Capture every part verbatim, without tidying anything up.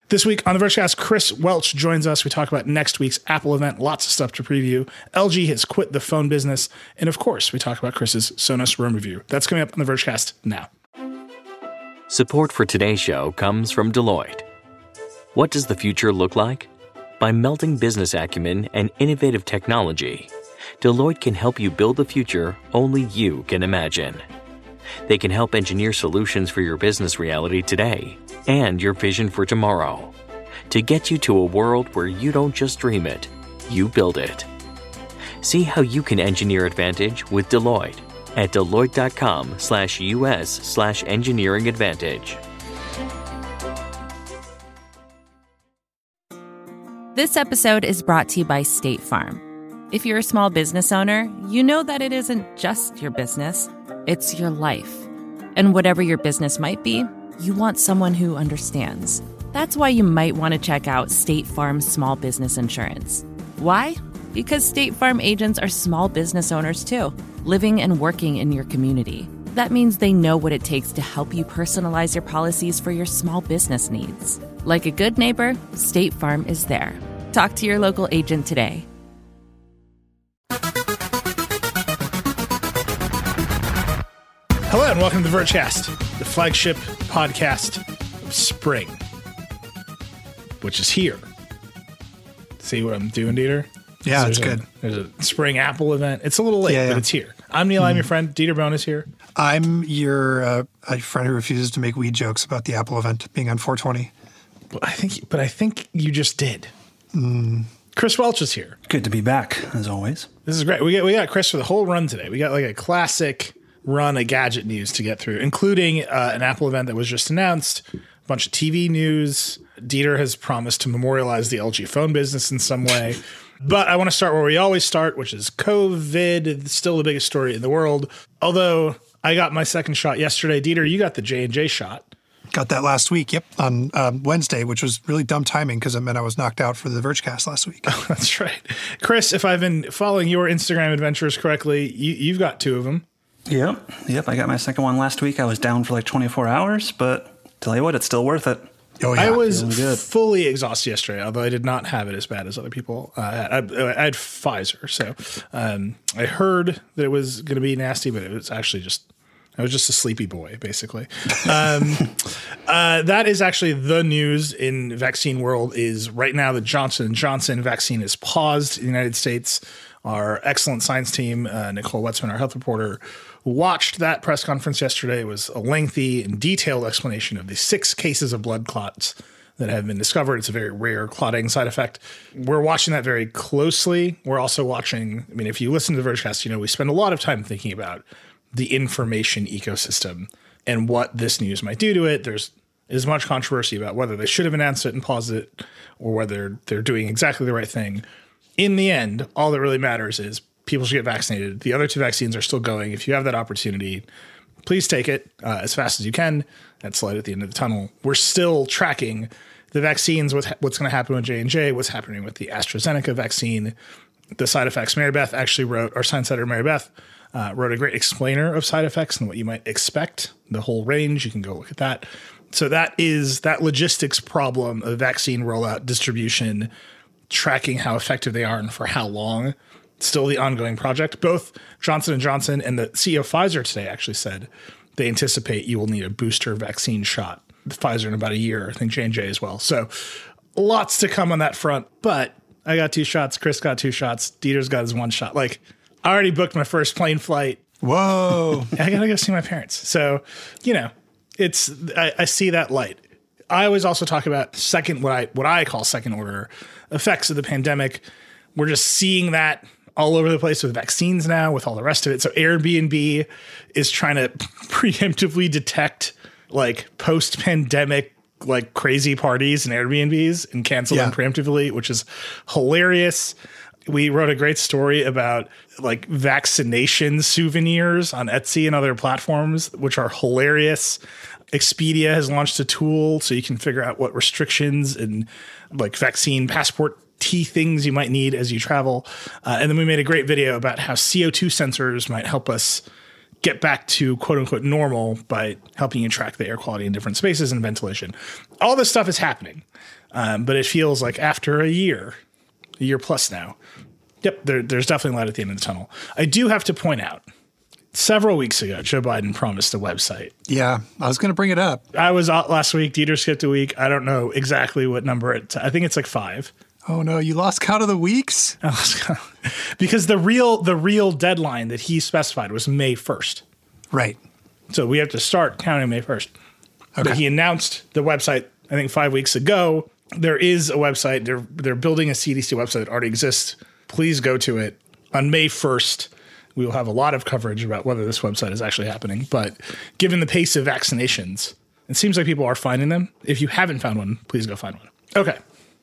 This week on the Vergecast, Chris Welch joins us. We talk about next week's Apple event, lots of stuff to preview. L G has quit the phone business. And of course, we talk about Chris's Sonos Roam review. That's coming up on the Vergecast now. Support for today's show comes from Deloitte. What does the future look like? By melding business acumen and innovative technology, Deloitte can help you build the future only you can imagine. They can help engineer solutions for your business reality today and your vision for tomorrow to get you to a world where you don't just dream it, you build it. See how you can engineer advantage with Deloitte at Deloitte.com slash US slash engineering advantage. This episode is brought to you by State Farm. If you're a small business owner, you know that it isn't just your business, it's your life. And whatever your business might be, you want someone who understands. That's why you might want to check out State Farm Small Business Insurance. Why? Because State Farm agents are small business owners too, living and working in your community. That means they know what it takes to help you personalize your policies for your small business needs. Like a good neighbor, State Farm is there. Talk to your local agent today. Hello and welcome to the Vergecast, the flagship podcast of spring, which is here. See what I'm doing, Dieter? Yeah, so it's there's good. A, there's a spring Apple event. It's a little late, Yeah, yeah. but it's here. I'm Neil. Mm. I'm your friend. Dieter Bohn is here. I'm your uh, a friend who refuses to make weed jokes about the Apple event being on four twenty. But I think, but I think you just did. Mm. Chris Welch is here. Good to be back, as always. This is great. We got we got Chris for the whole run today. We got like a classic run of gadget news to get through, including uh, an Apple event that was just announced, a bunch of T V news. Dieter has promised to memorialize the L G phone business in some way. But I want to start where we always start, which is COVID. It's still the biggest story in the world. Although I got my second shot yesterday. Dieter, you got the J and J shot. Got that last week, yep, on um, Wednesday, which was really dumb timing because it meant I was knocked out for the Vergecast last week. Oh, that's right. Chris, if I've been following your Instagram adventures correctly, you, you've got two of them. Yep. Yep. I got my second one last week. I was down for like twenty-four hours, but tell you what, it's still worth it. Oh, yeah. I was good. fully exhausted yesterday, although I did not have it as bad as other people. Uh, I, I had Pfizer, so um, I heard that it was going to be nasty, but it was actually just, I was just a sleepy boy, basically. Um, uh, that is actually the news in vaccine world is right now the Johnson and Johnson vaccine is paused in the United States. Our excellent science team, uh, Nicole Wetzman, our health reporter, watched that press conference yesterday. It was a lengthy and detailed explanation of the six cases of blood clots that have been discovered. It's a very rare clotting side effect. We're watching that very closely. We're also watching, I mean, if you listen to the Vergecast, you know, we spend a lot of time thinking about the information ecosystem and what this news might do to it. There's as much controversy about whether they should have announced it and paused it or whether they're doing exactly the right thing. In the end, all that really matters is people should get vaccinated. The other two vaccines are still going. If you have that opportunity, please take it uh, as fast as you can. That's light at the end of the tunnel. We're still tracking the vaccines, with what's going to happen with J and J, what's happening with the AstraZeneca vaccine, the side effects. Mary Beth actually wrote, our science editor Mary Beth uh, wrote a great explainer of side effects and what you might expect, the whole range. You can go look at that. So that is that logistics problem of vaccine rollout, distribution, tracking how effective they are and for how long. Still the ongoing project. Both Johnson and Johnson and the C E O of Pfizer today actually said they anticipate you will need a booster vaccine shot. Pfizer in about a year, I think J and J as well. So lots to come on that front. But I got two shots. Chris got two shots. Dieter's got his one shot. Like, I already booked my first plane flight. Whoa. I gotta go see my parents. So, you know, it's I, I see that light. I always also talk about second what I what I call second order effects of the pandemic. We're just seeing that all over the place with vaccines now, with all the rest of it. So Airbnb is trying to preemptively detect like post-pandemic like crazy parties and Airbnbs and cancel Yeah. them preemptively, which is hilarious. We wrote a great story about like vaccination souvenirs on Etsy and other platforms, which are hilarious. Expedia has launched a tool so you can figure out what restrictions and like vaccine passport T things you might need as you travel. Uh, and then we made a great video about how C O two sensors might help us get back to quote unquote normal by helping you track the air quality in different spaces and ventilation. All this stuff is happening. Um, but it feels like after a year, a year plus now, yep, there, there's definitely light at the end of the tunnel. I do have to point out, several weeks ago, Joe Biden promised a website. Yeah, I was going to bring it up. I was out last week. Dieter skipped a week. I don't know exactly what number it. I think it's like five. Oh no, you lost count of the weeks? Because the real the real deadline that he specified was May first. Right. So we have to start counting May first. Okay. But he announced the website, I think, five weeks ago. There is a website. They're they're building a C D C website that already exists. Please go to it. On May first, we will have a lot of coverage about whether this website is actually happening. But given the pace of vaccinations, it seems like people are finding them. If you haven't found one, please go find one. Okay.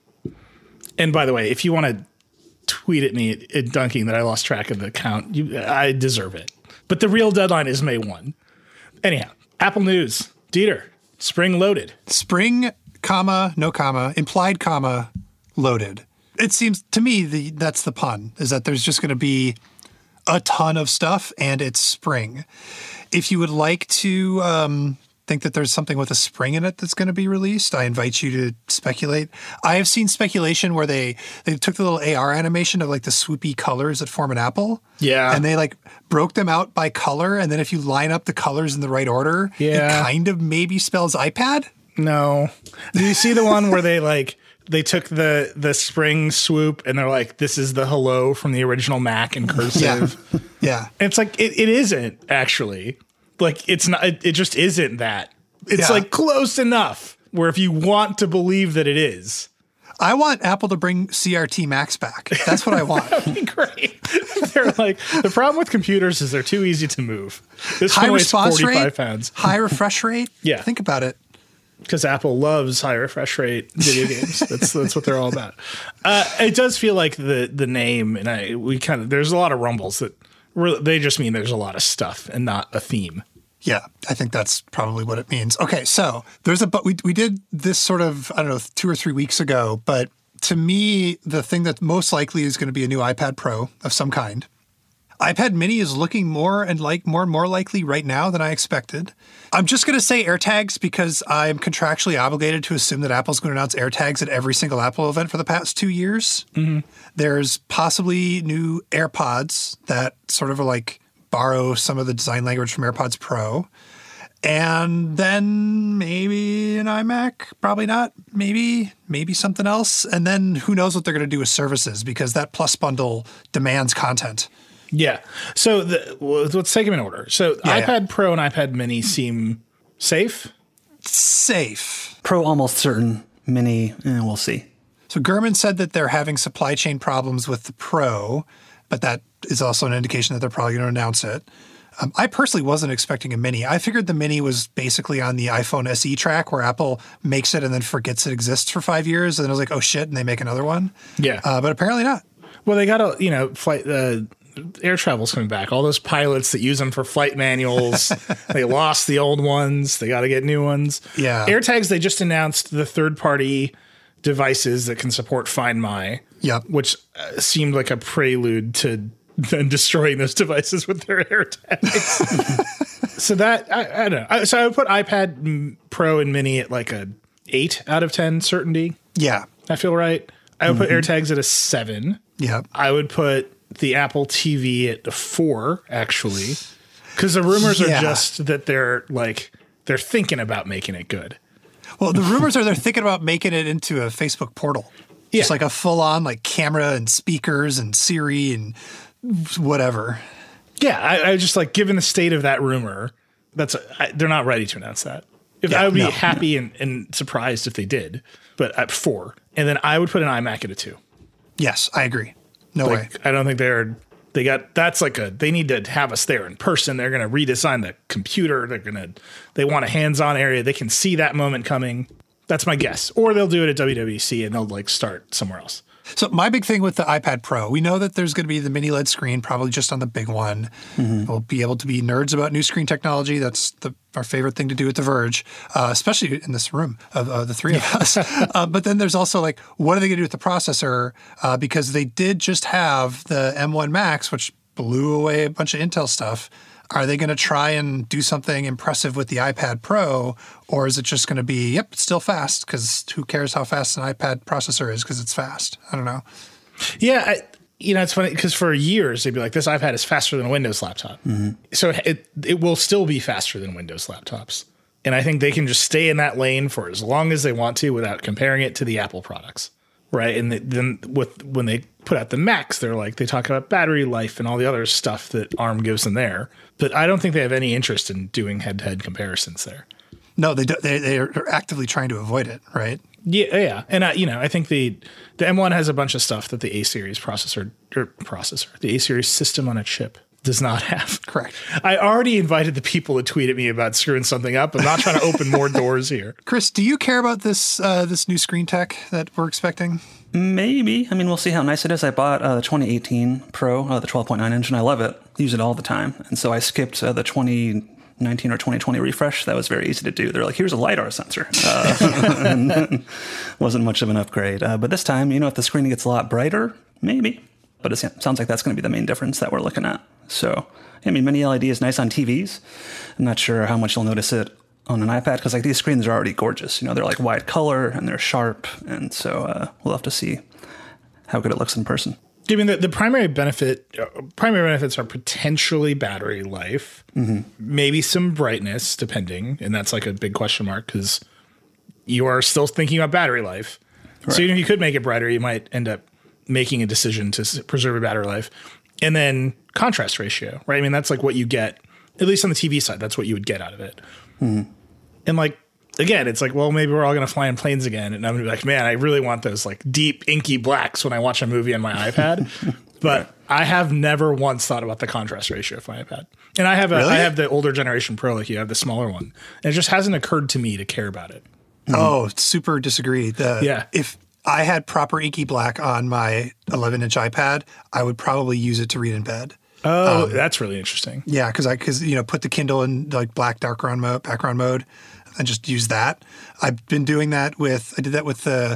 And by the way, if you want to tweet at me at, at Dunking that I lost track of the count, you, I deserve it. But the real deadline is May first. Anyhow, Apple News. Dieter, spring loaded. Spring, comma, no comma, implied comma, loaded. It seems to me the that's the pun, is that there's just going to be a ton of stuff and it's spring. If you would like to um, think that there's something with a spring in it that's going to be released, I invite you to speculate. I have seen speculation where they, they took the little A R animation of like the swoopy colors that form an apple. Yeah. And they like broke them out by color. And then if you line up the colors in the right order, yeah. it kind of maybe spells iPad. No. Do you see the one where they like they took the the spring swoop and they're like, this is the hello from the original Mac in cursive? Yeah. Yeah. And it's like, it, it isn't actually. Like, it's not, it, it just isn't that. It's Yeah. like close enough where if you want to believe that it is. I want Apple to bring C R T Max back. That's what I want. That'd be great. They're like, the problem with computers is they're too easy to move. This High one weighs response forty-five rate, pounds. high refresh rate. Yeah. Think about it. Because Apple loves high refresh rate video games. That's that's what they're all about. Uh, it does feel like the the name, and I we kind of there's a lot of rumbles that really, they just mean there's a lot of stuff and not a theme. Yeah, I think that's probably what it means. Okay, so there's a but we we did this sort of I don't know two or three weeks ago, but to me the thing that most likely is going to be a new iPad Pro of some kind. iPad Mini is looking more and like more and more likely right now than I expected. I'm just going to say AirTags because I'm contractually obligated to assume that Apple's going to announce AirTags at every single Apple event for the past two years. Mm-hmm. There's possibly new AirPods that sort of are like borrow some of the design language from AirPods Pro. And then maybe an iMac, probably not. Maybe, maybe something else. And then who knows what they're going to do with services because that Plus bundle demands content. Yeah. So the, well, let's take them in order. So Yeah, iPad yeah. Pro and iPad Mini seem safe. Safe. Pro almost certain. Mini, eh, we'll see. So Gurman said that they're having supply chain problems with the Pro, but that is also an indication that they're probably going to announce it. Um, I personally wasn't expecting a Mini. I figured the Mini was basically on the iPhone S E track where Apple makes it and then forgets it exists for five years. And then I was like, oh shit, and they make another one. Yeah. Uh, but apparently not. Well, they got a, you know, flight, uh, air travel's coming back. All those pilots that use them for flight manuals, they lost the old ones. They got to get new ones. Yeah. AirTags, they just announced the third-party devices that can support Find My. Yep. Which uh, seemed like a prelude to them destroying those devices with their AirTags. So that, I, I don't know. So I would put iPad Pro and Mini at like a eight out of ten certainty. Yeah. I feel right. I would put AirTags at a seven. Yeah. I would put the Apple T V at a four, actually, because the rumors Yeah. are just that they're like they're thinking about making it good. Well, the rumors are they're thinking about making it into a Facebook portal. Yeah. Just like a full-on like camera and speakers and Siri and whatever. Yeah, I, I just like given the state of that rumor, that's I, they're not ready to announce that. If Yeah, I would be no, happy and, and surprised if they did, but at four, and then I would put an iMac at a two. Yes, I agree. No way. Like I don't think they're they got that's like a they need to have us there in person. They're going to redesign the computer. They're going to they want a hands-on area. They can see that moment coming. That's my guess. Or they'll do it at W W D C and they'll like start somewhere else. So my big thing with the iPad Pro, we know that there's going to be the mini L E D screen, probably just on the big one. Mm-hmm. We'll be able to be nerds about new screen technology. That's the, our favorite thing to do at The Verge, uh, especially in this room of uh, the three of us. uh, but then there's also like, what are they going to do with the processor? Uh, because they did just have the M one Max, which blew away a bunch of Intel stuff. Are they going to try and do something impressive with the iPad Pro, or is it just going to be, yep, it's still fast, because who cares how fast an iPad processor is because it's fast? I don't know. Yeah, I, you know, it's funny because for years they'd be like, this iPad is faster than a Windows laptop. Mm-hmm. So it it will still be faster than Windows laptops. And I think they can just stay in that lane for as long as they want to without comparing it to the Apple products. Right. And then with when they put out the Macs, they're like, they talk about battery life and all the other stuff that ARM gives them there. But I don't think they have any interest in doing head-to-head comparisons there. No, they do, they they're actively trying to avoid it, right? Yeah, yeah. And I, you know, I think the the M one has a bunch of stuff that the A series processor or processor, the A series system on a chip does not have. Correct. I already invited the people to tweet at me about screwing something up. I'm not trying to open more doors here. Chris, do you care about this uh, this new screen tech that we're expecting? Maybe. I mean, we'll see how nice it is. I bought uh, the twenty eighteen Pro, uh, the twelve point nine inch, and I love it. Use it all the time. And so I skipped uh, the twenty nineteen or twenty twenty refresh. That was very easy to do. They're like, here's a LiDAR sensor. Uh, and wasn't much of an upgrade. Uh, but this time, you know, if the screen gets a lot brighter, maybe. But it sounds like that's going to be the main difference that we're looking at. So, I mean, mini L E D is nice on T Vs. I'm not sure how much you'll notice it on an iPad because, like, these screens are already gorgeous. You know, they're like wide color and they're sharp. And so uh, we'll have to see how good it looks in person. I mean, the, the primary benefit, uh, primary benefits are potentially battery life, mm-hmm. maybe some brightness, depending. And that's like a big question mark because you are still thinking about battery life. Right. So even if you could make it brighter, you might end up making a decision to preserve a battery life. And then contrast ratio, right? I mean, that's like what you get, at least on the T V side, that's what you would get out of it. Mm-hmm. And like, again, it's like, well, maybe we're all going to fly in planes again. And I'm going to be like, man, I really want those like deep inky blacks when I watch a movie on my iPad. But right. I have never once thought about the contrast ratio of my iPad. And I have a, really? I have the older generation Pro, like you have the smaller one. And it just hasn't occurred to me to care about it. Mm-hmm. Oh, super disagree. The, yeah. If I had proper inky black on my eleven inch iPad, I would probably use it to read in bed. Oh, um, that's really interesting. Yeah, because I because you know put the Kindle in like black background mode, background mode, and just use that. I've been doing that with I did that with the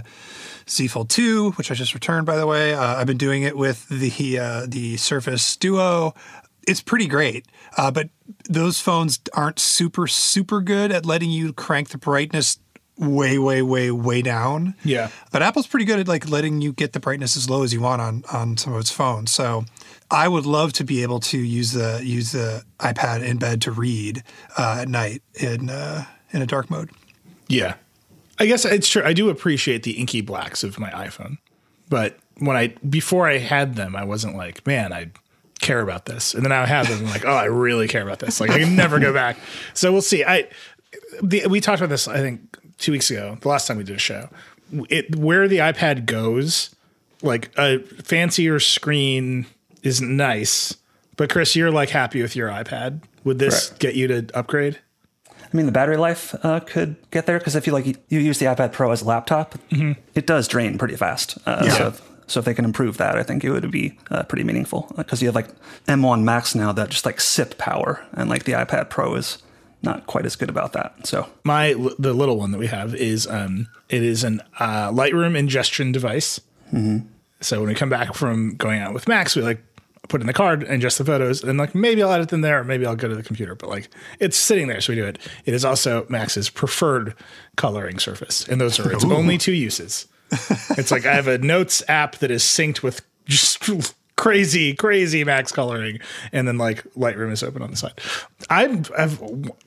Z Fold two, which I just returned, by the way. Uh, I've been doing it with the uh, the Surface Duo. It's pretty great, uh, but those phones aren't super super good at letting you crank the brightness way, way, way, way down. Yeah. But Apple's pretty good at like letting you get the brightness as low as you want on, on some of its phones. So I would love to be able to use the use the iPad in bed to read uh, at night in uh, in a dark mode. Yeah. I guess it's true. I do appreciate the inky blacks of my iPhone. But when I before I had them, I wasn't like, man, I care about this. And then I have them, I'm like, oh, I really care about this. Like I can never go back. So we'll see. I the, we talked about this, I think, two weeks ago, the last time we did a show. It where the iPad goes, like a fancier screen is nice. But Chris, you're like happy with your iPad. Would this right. get you to upgrade? I mean, the battery life uh, could get there because if you like you use the iPad Pro as a laptop, mm-hmm. it does drain pretty fast. Uh, yeah. So if, so if they can improve that, I think it would be uh, pretty meaningful because you have like M one Max now that just like sip power, and like the iPad Pro is not quite as good about that. So my the little one that we have is um it is an uh, Lightroom ingestion device. Mm-hmm. So when we come back from going out with Max, we like put in the card, ingest the photos, and like maybe I'll edit them there, or maybe I'll go to the computer. But like it's sitting there, so we do it. It is also Max's preferred coloring surface, and those are its Ooh. only two uses. It's like I have a Notes app that is synced with just crazy, crazy Max coloring, and then like Lightroom is open on the side. I've, I've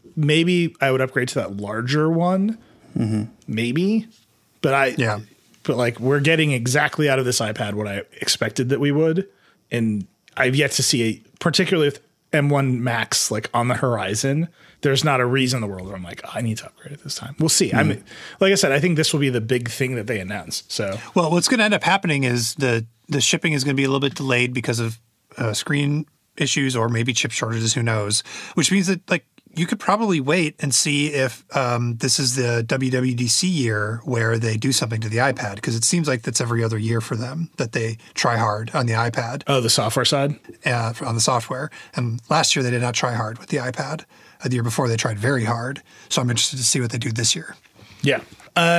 maybe I would upgrade to that larger one, mm-hmm. maybe, but I yeah, but like we're getting exactly out of this iPad what I expected that we would, and I've yet to see, a, particularly with M one Max like on the horizon, there's not a reason in the world where I'm like, oh, I need to upgrade it this time. We'll see. Mm-hmm. I mean, like I said, I think this will be the big thing that they announce. So, well, what's going to end up happening is the the shipping is going to be a little bit delayed because of uh, screen issues or maybe chip shortages. Who knows? Which means that like you could probably wait and see if um, this is the W W D C year where they do something to the iPad, because it seems like that's every other year for them that they try hard on the iPad. Oh, the software side? Uh, on the software. And last year they did not try hard with the iPad. Uh, the year before they tried very hard. So I'm interested to see what they do this year. Yeah. Um,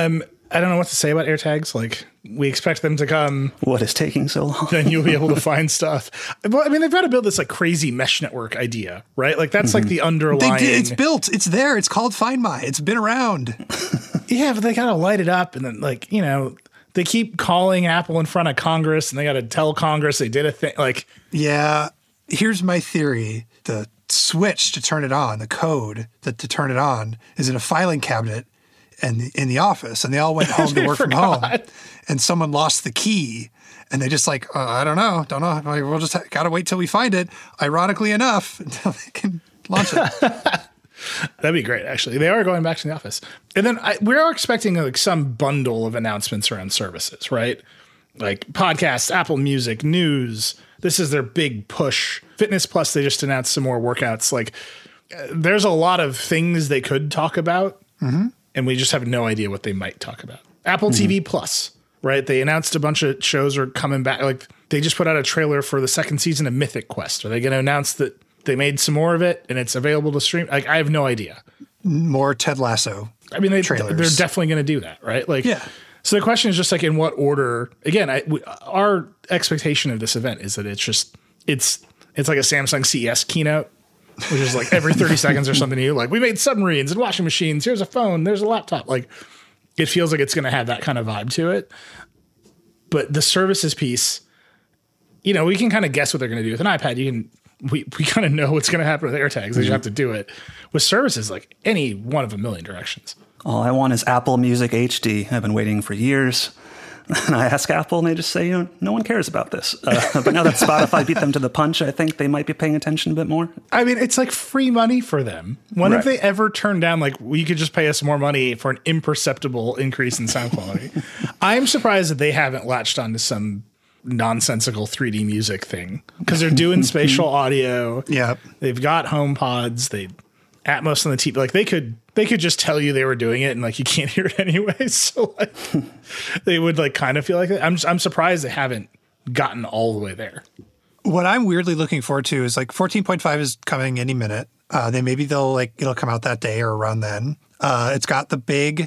I don't know what to say about AirTags. Like, we expect them to come. What is taking so long? Then you'll be able to find stuff. Well, I mean, they've got to build this like crazy mesh network idea, right? Like that's mm-hmm. like the underlying. They did, it's built. It's there. It's called Find My. It's been around. Yeah, but they got to light it up, and then like you know they keep calling Apple in front of Congress, and they got to tell Congress they did a thing. Like, yeah, here's my theory: the switch to turn it on, the code that to turn it on, is in a filing cabinet. And in the office, and they all went home to work from home, and someone lost the key, and they just like, uh, I don't know, don't know. We'll just ha- gotta wait till we find it. Ironically enough, until they can launch it. That'd be great. Actually, they are going back to the office, and then I, we are expecting like some bundle of announcements around services, right? Like podcasts, Apple Music, news. This is their big push. Fitness Plus. They just announced some more workouts. Like, uh, there's a lot of things they could talk about. Mm-hmm. And we just have no idea what they might talk about. Apple mm-hmm. T V Plus, right? They announced a bunch of shows are coming back. Like they just put out a trailer for the second season of Mythic Quest. Are they going to announce that they made some more of it and it's available to stream? Like I have no idea. More Ted Lasso. I mean, they, trailers. They're definitely going to do that, right? Like, yeah. So the question is just like in what order? Again, I, we, our expectation of this event is that it's just it's it's like a Samsung C E S keynote. Which is like every thirty seconds or something new. Like we made submarines and washing machines. Here's a phone. There's a laptop. Like it feels like it's going to have that kind of vibe to it. But the services piece, you know, we can kind of guess what they're going to do with an iPad. You can, we, we kind of know what's going to happen with AirTags. Mm-hmm. They just have to do it with services, like any one of a million directions. All I want is Apple Music H D. I've been waiting for years. And I ask Apple, and they just say, you know, no one cares about this. Uh, but now that Spotify beat them to the punch, I think they might be paying attention a bit more. I mean, it's like free money for them. When right. have they ever turned down, like, well, you could just pay us more money for an imperceptible increase in sound quality? I'm surprised that they haven't latched onto some nonsensical three D music thing because they're doing spatial audio. Yeah, they've got HomePods. They Atmos on the T V. Like they could. They could just tell you they were doing it and like you can't hear it anyway. So like they would like kind of feel like it. I'm I'm surprised they haven't gotten all the way there. What I'm weirdly looking forward to is like fourteen point five is coming any minute. Uh, they maybe they'll like it'll come out that day or around then. Uh, it's got the big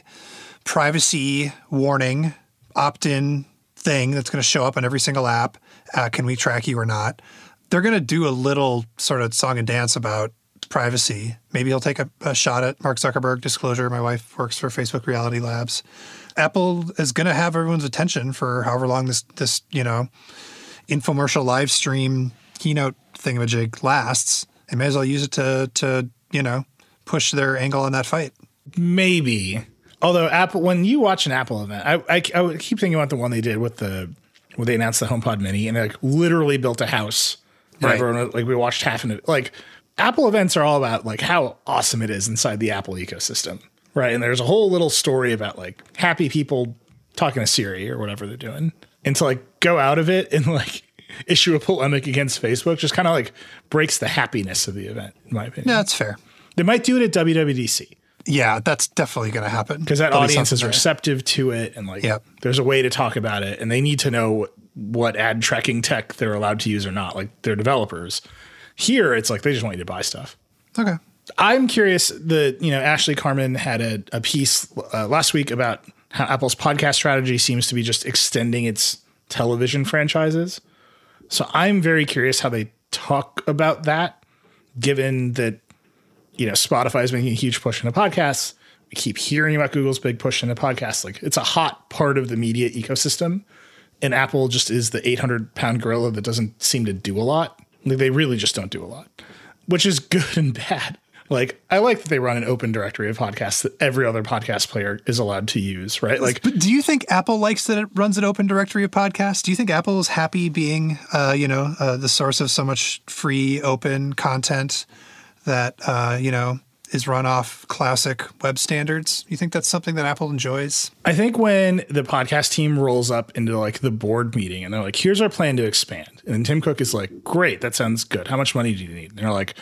privacy warning opt-in thing that's going to show up on every single app. Uh, can we track you or not? They're going to do a little sort of song and dance about privacy. Maybe he'll take a, a shot at Mark Zuckerberg. Disclosure, my wife works for Facebook Reality Labs. Apple is going to have everyone's attention for however long this, this you know, infomercial live stream keynote thingamajig lasts. They may as well use it to, to, you know, push their angle on that fight. Maybe. Although Apple, when you watch an Apple event, I, I, I would keep thinking about the one they did with the, where they announced the HomePod Mini and they like literally built a house. Right. Everyone, like we watched half of it. Like, Apple events are all about like how awesome it is inside the Apple ecosystem, right? And there's a whole little story about like happy people talking to Siri or whatever they're doing. And to like go out of it and like issue a polemic against Facebook just kind of like breaks the happiness of the event, in my opinion. Yeah, that's fair. They might do it at W W D C. Yeah, that's definitely going to happen. Because that There'll audience is receptive there. to it and like yep. there's a way to talk about it and they need to know what ad tracking tech they're allowed to use or not, like they're developers. Here, it's like they just want you to buy stuff. Okay. I'm curious that, you know, Ashley Carman had a, a piece uh, last week about how Apple's podcast strategy seems to be just extending its television franchises. So I'm very curious how they talk about that, given that, you know, Spotify is making a huge push into podcasts. We keep hearing about Google's big push into podcasts. Like it's a hot part of the media ecosystem. And Apple just is the eight hundred pound gorilla that doesn't seem to do a lot. Like they really just don't do a lot, which is good and bad. Like I like that they run an open directory of podcasts that every other podcast player is allowed to use, right? Like, but do you think Apple likes that it runs an open directory of podcasts? Do you think Apple is happy being, uh, you know, uh, the source of so much free open content that, uh, you know, is run off classic web standards? You think that's something that Apple enjoys? I think when the podcast team rolls up into like the board meeting and they're like, here's our plan to expand. And Tim Cook is like, great, that sounds good. How much money do you need? And they're like,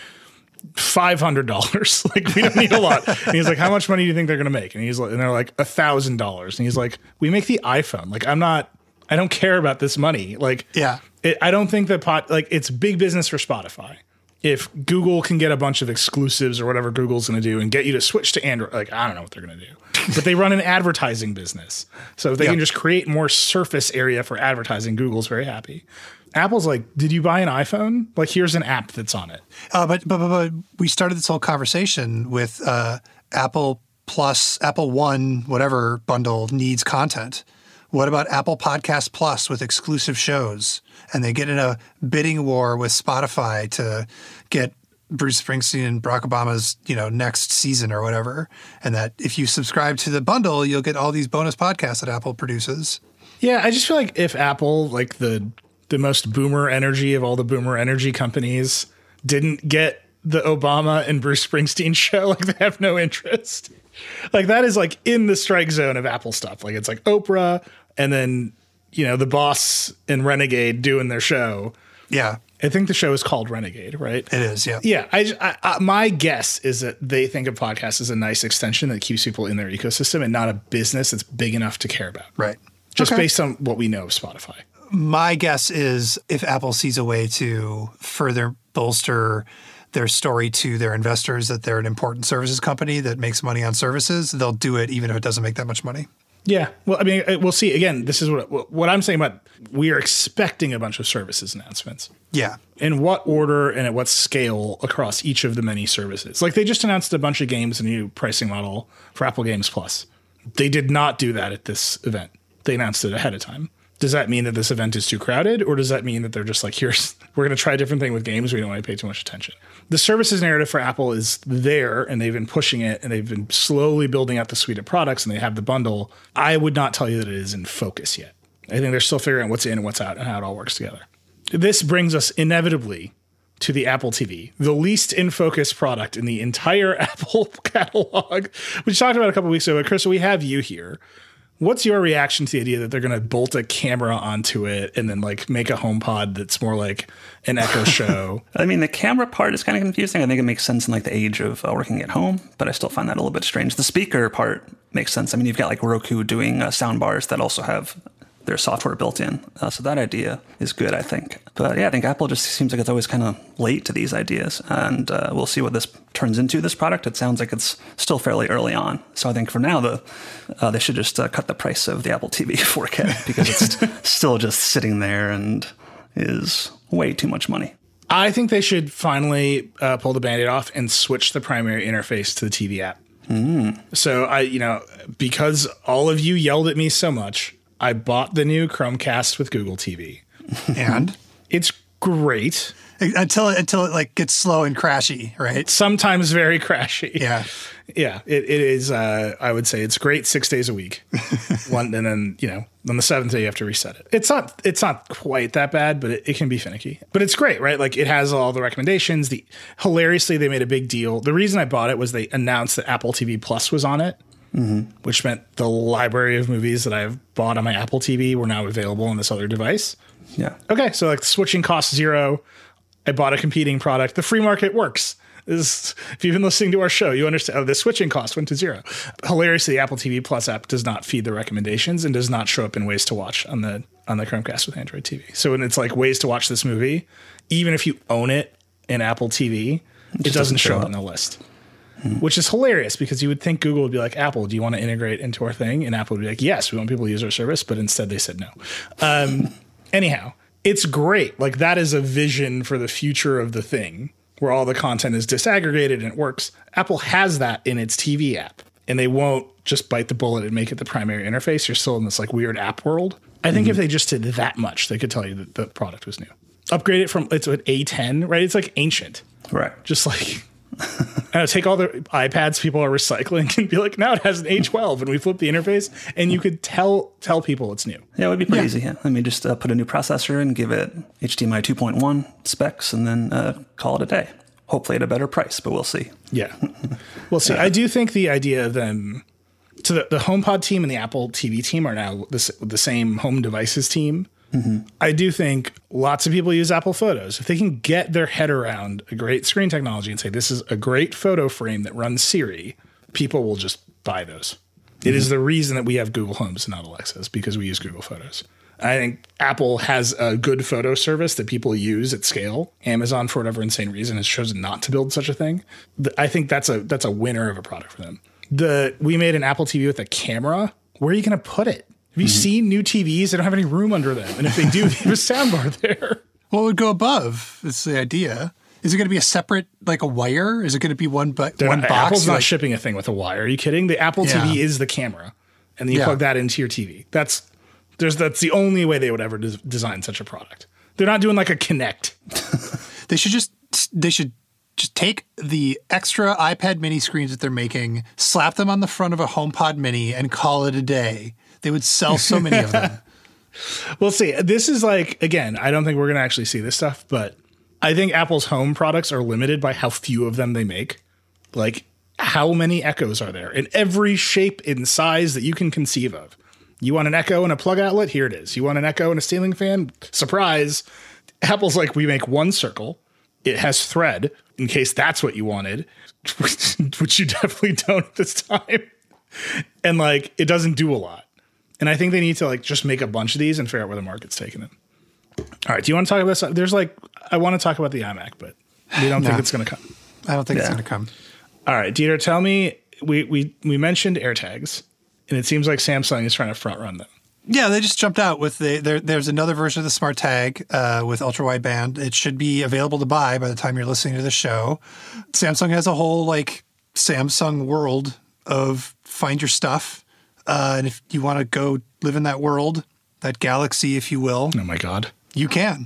five hundred dollars. Like, we don't need a lot. And he's like, how much money do you think they're going to make? And he's like, and they're like, a thousand dollars. And he's like, we make the iPhone. Like, I'm not, I don't care about this money. Like, yeah, it, I don't think that pot, like it's big business for Spotify. if Google can get a bunch of exclusives or whatever Google's going to do and get you to switch to Android, like, I don't know what they're going to do, but they run an advertising business. So if they Yeah. can just create more surface area for advertising, Google's very happy. Apple's like, did you buy an iPhone? Like, here's an app that's on it. Uh, but, but, but, but we started this whole conversation with uh, Apple Plus, Apple One, whatever bundle needs content. What about Apple Podcast Plus with exclusive shows? And they get in a bidding war with Spotify to get Bruce Springsteen and Barack Obama's, you know, next season or whatever. And that if you subscribe to the bundle, you'll get all these bonus podcasts that Apple produces. Yeah, I just feel like if Apple, like the the most boomer energy of all the boomer energy companies, didn't get the Obama and Bruce Springsteen show, like they have no interest. Like that is like in the strike zone of Apple stuff. Like it's like Oprah and then, you know, the boss and Renegade doing their show. Yeah, I think the show is called Renegade, right? it is. Yeah. Yeah. I, I, I my guess is that they think of podcasts as a nice extension that keeps people in their ecosystem and not a business that's big enough to care about. Right. Just Okay. based on what we know of Spotify. My guess is if Apple sees a way to further bolster their story to their investors that they're an important services company that makes money on services, they'll do it even if it doesn't make that much money. Yeah. Well, I mean, we'll see. Again, this is what what I'm saying about we are expecting a bunch of services announcements. Yeah. In what order and at what scale across each of the many services. Like they just announced a bunch of games, a new pricing model for Apple Games Plus. They did not do that at this event. They announced it ahead of time. Does that mean that this event is too crowded, or does that mean that they're just like, here's, we're going to try a different thing with games. We don't want to pay too much attention. The services narrative for Apple is there, and they've been pushing it, and they've been slowly building out the suite of products, and they have the bundle. I would not tell you that it is in focus yet. I think they're still figuring out what's in and what's out and how it all works together. This brings us inevitably to the Apple T V, the least in focus product in the entire Apple catalog, which we talked about a couple of weeks ago. But Chris, we have you here. What's your reaction to the idea that they're going to bolt a camera onto it and then like make a HomePod that's more like an Echo Show? I mean, the camera part is kind of confusing. I think it makes sense in like the age of uh, working at home, but I still find that a little bit strange. The speaker part makes sense. I mean, you've got like Roku doing uh, sound bars that also have their software built in. Uh, so that idea is good, I think. But yeah, I think Apple just seems like it's always kind of late to these ideas. And uh, we'll see what this turns into, this product. It sounds like it's still fairly early on. So I think for now, the uh, they should just uh, cut the price of the Apple T V four K because it's still just sitting there and is way too much money. I think they should finally uh, pull the Band-Aid off and switch the primary interface to the T V app. Mm. So I, you know, because all of you yelled at me so much, I bought the new Chromecast with Google T V. And It's great. until it, until it like gets slow and crashy, right? Sometimes very crashy. Yeah. Yeah, it, it is. Uh, I would say it's great six days a week. One, and then you know, on the seventh day you have to reset it. It's not. It's not quite that bad, but it, it can be finicky. But it's great, right? Like it has all the recommendations. The hilariously, they made a big deal. The reason I bought it was they announced that Apple T V Plus was on it, mm-hmm. which meant the library of movies that I've bought on my Apple T V were now available on this other device. Yeah. Okay, so like switching costs zero. I bought a competing product. The free market works. This is, if you've been listening to our show, you understand oh, the switching cost went to zero. Hilariously, the Apple T V Plus app does not feed the recommendations and does not show up in ways to watch on the on the Chromecast with Android T V. So when it's like ways to watch this movie, even if you own it in Apple T V, it, it doesn't show up on the list. Hmm. Which is hilarious because you would think Google would be like, Apple, do you want to integrate into our thing? And Apple would be like, yes, we want people to use our service. But instead they said no. Um, anyhow, it's great. Like that is a vision for the future of the thing where all the content is disaggregated and it works. Apple has that in its T V app and they won't just bite the bullet and make it the primary interface. You're still in this like weird app world. I think mm-hmm. if they just did that much, they could tell you that the product was new. Upgrade it from, it's an A ten, right? It's like ancient. Right. Just like, I know, take all the iPads people are recycling and be like, now it has an A twelve and we flip the interface and you could tell tell people it's new. Yeah, it would be pretty yeah. easy. Yeah. Let me just uh, put a new processor and give it H D M I two point one specs and then uh, call it a day. Hopefully at a better price, but we'll see. Yeah. We'll see. I do think the idea of them, so the, the HomePod team and the Apple T V team are now the, the same home devices team. Mm-hmm. I do think lots of people use Apple Photos. If they can get their head around a great screen technology and say, this is a great photo frame that runs Siri, people will just buy those. Mm-hmm. It is the reason that we have Google Homes and not Alexas, because we use Google Photos. I think Apple has a good photo service that people use at scale. Amazon, for whatever insane reason, has chosen not to build such a thing. I think that's a that's a winner of a product for them. The we made an Apple T V with a camera. Where are you going to put it? Have you mm-hmm. seen new T Vs? They don't have any room under them. And if they do, they have a soundbar there. What would go above? Is the idea. Is it going to be a separate, like a wire? Is it going to be one, bu- one not, box? Apple's not like, shipping a thing with a wire. Are you kidding? The Apple yeah. T V is the camera. And then you yeah. plug that into your T V. That's there's that's the only way they would ever des- design such a product. They're not doing like a Kinect. They should just they should just take the extra iPad mini screens that they're making, slap them on the front of a HomePod mini, and call it a day. They would sell so many of them. We'll see. This is like, again, I don't think we're going to actually see this stuff, but I think Apple's home products are limited by how few of them they make. Like, how many Echoes are there in every shape and size that you can conceive of? You want an Echo and a plug outlet? Here it is. You want an Echo and a ceiling fan? Surprise. Apple's like, we make one circle. It has thread in case that's what you wanted, which you definitely don't at this time. And like, it doesn't do a lot. And I think they need to like just make a bunch of these and figure out where the market's taking it. All right. Do you want to talk about this? There's like, I want to talk about the iMac, but we don't no, think it's going to come. I don't think yeah. it's going to come. All right. Dieter, tell me, we, we, we mentioned AirTags, and it seems like Samsung is trying to front run them. Yeah, they just jumped out with the, there, there's another version of the Smart Tag uh, with ultra wideband. It should be available to buy by the time you're listening to the show. Samsung has a whole like Samsung world of find your stuff. Uh, and if you want to go live in that world, that galaxy, if you will. Oh my God. You can.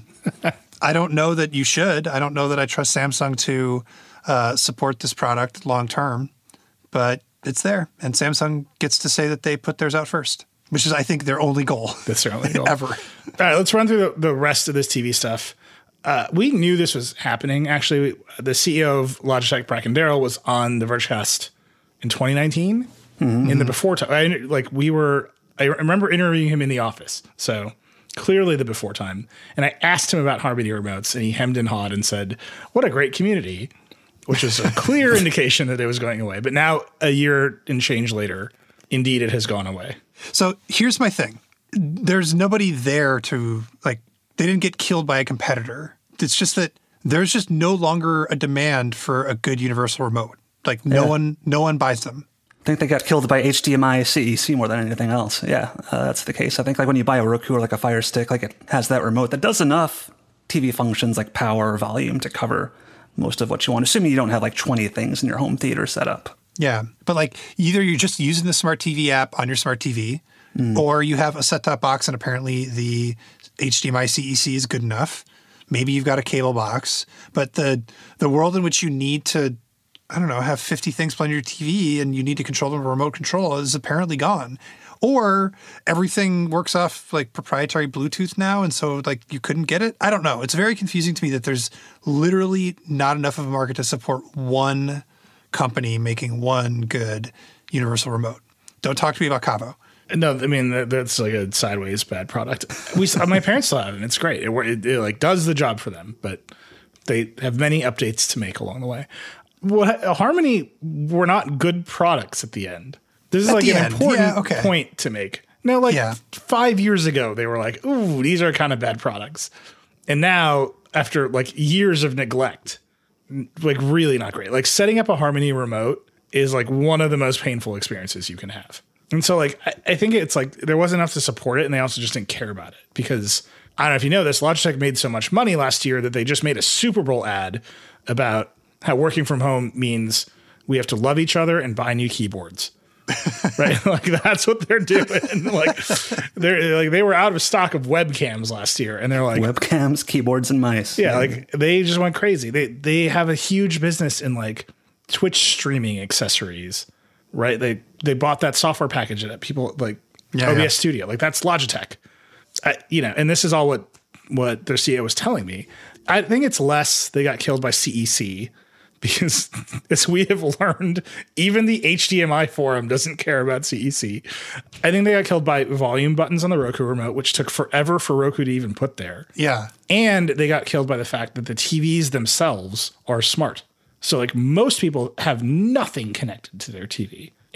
I don't know that you should. I don't know that I trust Samsung to uh, support this product long term, but it's there. And Samsung gets to say that they put theirs out first, which is, I think, their only goal. That's their only goal. Ever. All right, let's run through the, the rest of this T V stuff. Uh, we knew this was happening. Actually, the C E O of Logitech, Bracken Darrell, was on the Vergecast in twenty nineteen. Mm-hmm. In the before time. I, like we were, I remember interviewing him in the office. So clearly the before time. And I asked him about Harmony remotes, and he hemmed and hawed and said, what a great community, which was a clear indication that it was going away. But now a year and change later, indeed, it has gone away. So here's my thing. There's nobody there to, like, they didn't get killed by a competitor. It's just that there's just no longer a demand for a good universal remote. Like no yeah. one, no one buys them. I think they got killed by H D M I C E C more than anything else. Yeah, uh, that's the case. I think like when you buy a Roku or like a Fire Stick, like it has that remote that does enough T V functions like power or volume to cover most of what you want, assuming you don't have like twenty things in your home theater set up. Yeah, but like either you're just using the Smart T V app on your Smart T V, mm. or you have a set-top box and apparently the H D M I C E C is good enough. Maybe you've got a cable box, but the the world in which you need to, I don't know, have fifty things playing on your T V and you need to control them with a remote control is apparently gone. Or everything works off like proprietary Bluetooth now, and so like you couldn't get it. I don't know. It's very confusing to me that there's literally not enough of a market to support one company making one good universal remote. Don't talk to me about Cavo. No, I mean, that's like a sideways bad product. We, my parents still have it, and it's great. It, it, it like does the job for them, but they have many updates to make along the way. What, Harmony were not good products at the end. This is at like an end. important yeah, okay. point to make. No, like yeah. five years ago, they were like, ooh, these are kind of bad products. And now, after like years of neglect, like really not great. Like setting up a Harmony remote is like one of the most painful experiences you can have. And so like, I, I think it's like there wasn't enough to support it, and they also just didn't care about it because I don't know if you know this, Logitech made so much money last year that they just made a Super Bowl ad about how working from home means we have to love each other and buy new keyboards. Right? Like that's what they're doing. Like they're like they were out of stock of webcams last year, and they're like webcams, keyboards, and mice. Yeah, like they just went crazy. They they have a huge business in like Twitch streaming accessories, right? They they bought that software package that people like yeah, O B S yeah. Studio. Like that's Logitech. I, you know, and this is all what what their C E O was telling me. I think it's less they got killed by C E C. Because as we have learned, even the H D M I forum doesn't care about C E C. I think they got killed by volume buttons on the Roku remote, which took forever for Roku to even put there. Yeah. And they got killed by the fact that the T Vs themselves are smart. So like most people have nothing connected to their T V.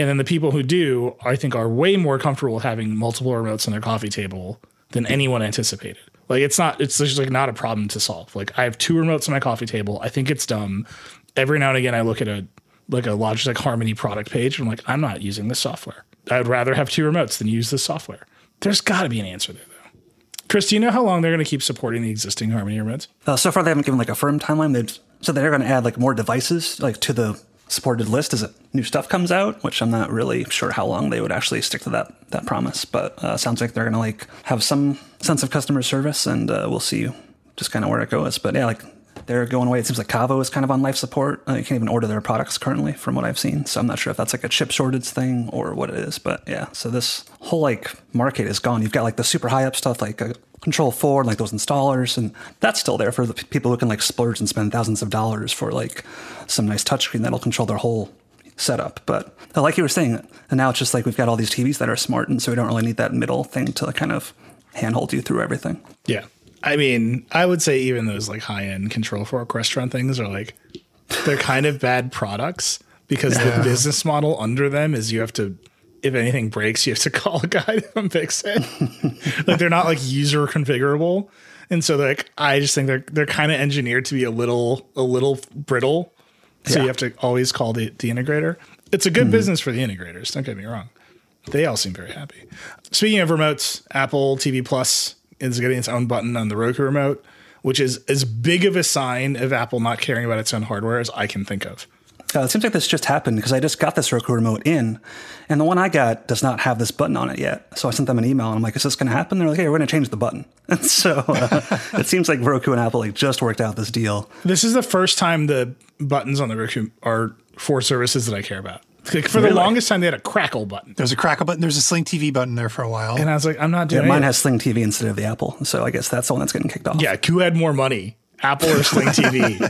And then the people who do, I think, are way more comfortable with having multiple remotes on their coffee table than anyone anticipated. Like, it's not, it's just like not a problem to solve. Like, I have two remotes on my coffee table. I think it's dumb. Every now and again, I look at a, like a Logitech Harmony product page. And I'm like, I'm not using this software. I would rather have two remotes than use this software. There's got to be an answer there, though. Chris, do you know how long they're going to keep supporting the existing Harmony remotes? Uh, so far, they haven't given like a firm timeline. They've said they're going to add like more devices like to the supported list as it, new stuff comes out, which I'm not really sure how long they would actually stick to that that promise. But uh, sounds like they're going to like have some sense of customer service, and uh, we'll see just kind of where it goes. But yeah, like they're going away. It seems like Kavo is kind of on life support. Uh, you can't even order their products currently, from what I've seen. So I'm not sure if that's like a chip shortage thing or what it is. But yeah, so this whole like market is gone. You've got like the super high up stuff like a Control four, like those installers, and that's still there for the people who can like splurge and spend thousands of dollars for like some nice touchscreen that'll control their whole setup. But like you were saying, and now it's just like we've got all these T Vs that are smart, and so we don't really need that middle thing to kind of handhold you through everything. Yeah. I mean, I would say even those like high-end Control fork restaurant things are like, they're kind of bad products because yeah. the business model under them is you have to, if anything breaks, you have to call a guy to come fix it. Like, they're not like user configurable. And so like, I just think they're, they're kind of engineered to be a little, a little brittle. So yeah. you have to always call the, the integrator. It's a good mm-hmm. business for the integrators. Don't get me wrong. They all seem very happy. Speaking of remotes, Apple T V Plus is getting its own button on the Roku remote, which is as big of a sign of Apple not caring about its own hardware as I can think of. Uh, it seems like this just happened because I just got this Roku remote in, and the one I got does not have this button on it yet. So I sent them an email, and I'm like, is this going to happen? They're like, hey, we're going to change the button. And so uh, it seems like Roku and Apple like just worked out this deal. This is the first time the buttons on the Roku are for services that I care about. Like for really? the longest time, they had a Crackle button. There's a Crackle button. There's a Sling T V button there for a while. And I was like, I'm not doing yeah, mine it. has Sling T V instead of the Apple. So I guess that's the one that's getting kicked off. Yeah, who had more money, Apple or Sling T V?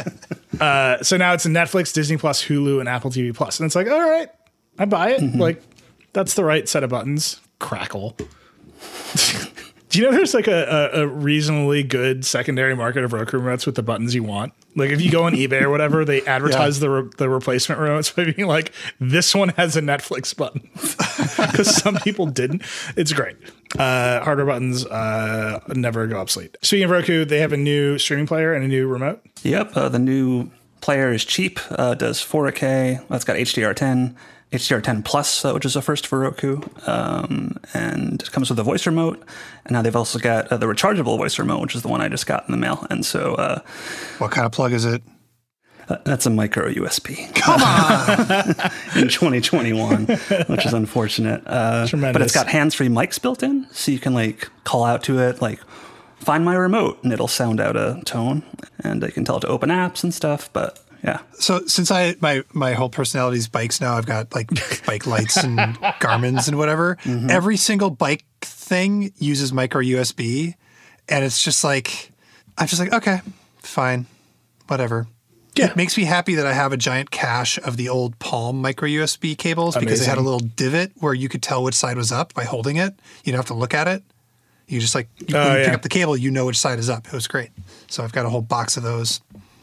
uh, so now it's Netflix, Disney Plus, Hulu, and Apple T V Plus. And it's like, all right, I buy it. Mm-hmm. Like, that's the right set of buttons. Crackle. Do you know there's like a, a, a reasonably good secondary market of Roku remotes with the buttons you want? Like if you go on eBay or whatever, they advertise yeah. the re- the replacement remotes by being like, this one has a Netflix button. Because some people didn't. It's great. Uh, hardware buttons uh, never go obsolete. Speaking of Roku, they have a new streaming player and a new remote. Yep. Uh, the new player is cheap, uh, does four K. Well, it's got H D R ten. H D R ten Plus, uh, which is a first for Roku, um, and it comes with a voice remote. And now they've also got uh, the rechargeable voice remote, which is the one I just got in the mail. And so, uh, what kind of plug is it? Uh, that's a micro U S B. Come on, in twenty twenty-one, which is unfortunate. Uh, but it's got hands-free mics built in, so you can like call out to it, like find my remote, and it'll sound out a tone, and you can tell it to open apps and stuff. But yeah. So since I my my whole personality is bikes now, I've got like bike lights and Garmin's and whatever. Mm-hmm. Every single bike thing uses micro U S B, and it's just like I'm just like okay, fine, whatever. Yeah. It makes me happy that I have a giant cache of the old Palm micro U S B cables. Amazing. Because they had a little divot where you could tell which side was up by holding it. You don't have to look at it. You just like you, oh, when you yeah. pick up the cable, you know which side is up. It was great. So I've got a whole box of those.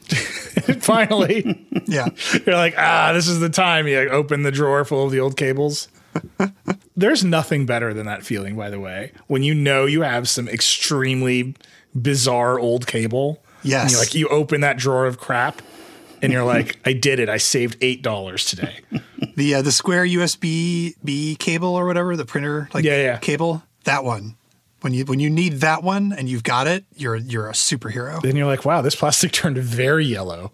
Finally. Yeah. You're like, ah, this is the time. You like, open the drawer full of the old cables. There's nothing better than that feeling, by the way, when you know you have some extremely bizarre old cable. Yes. And you like you open that drawer of crap and you're like, I did it. I saved eight dollars today. the uh, the square U S B B cable or whatever, the printer like yeah, yeah. cable, that one. When you when you need that one and you've got it, you're you're a superhero. Then you're like, wow, this plastic turned very yellow.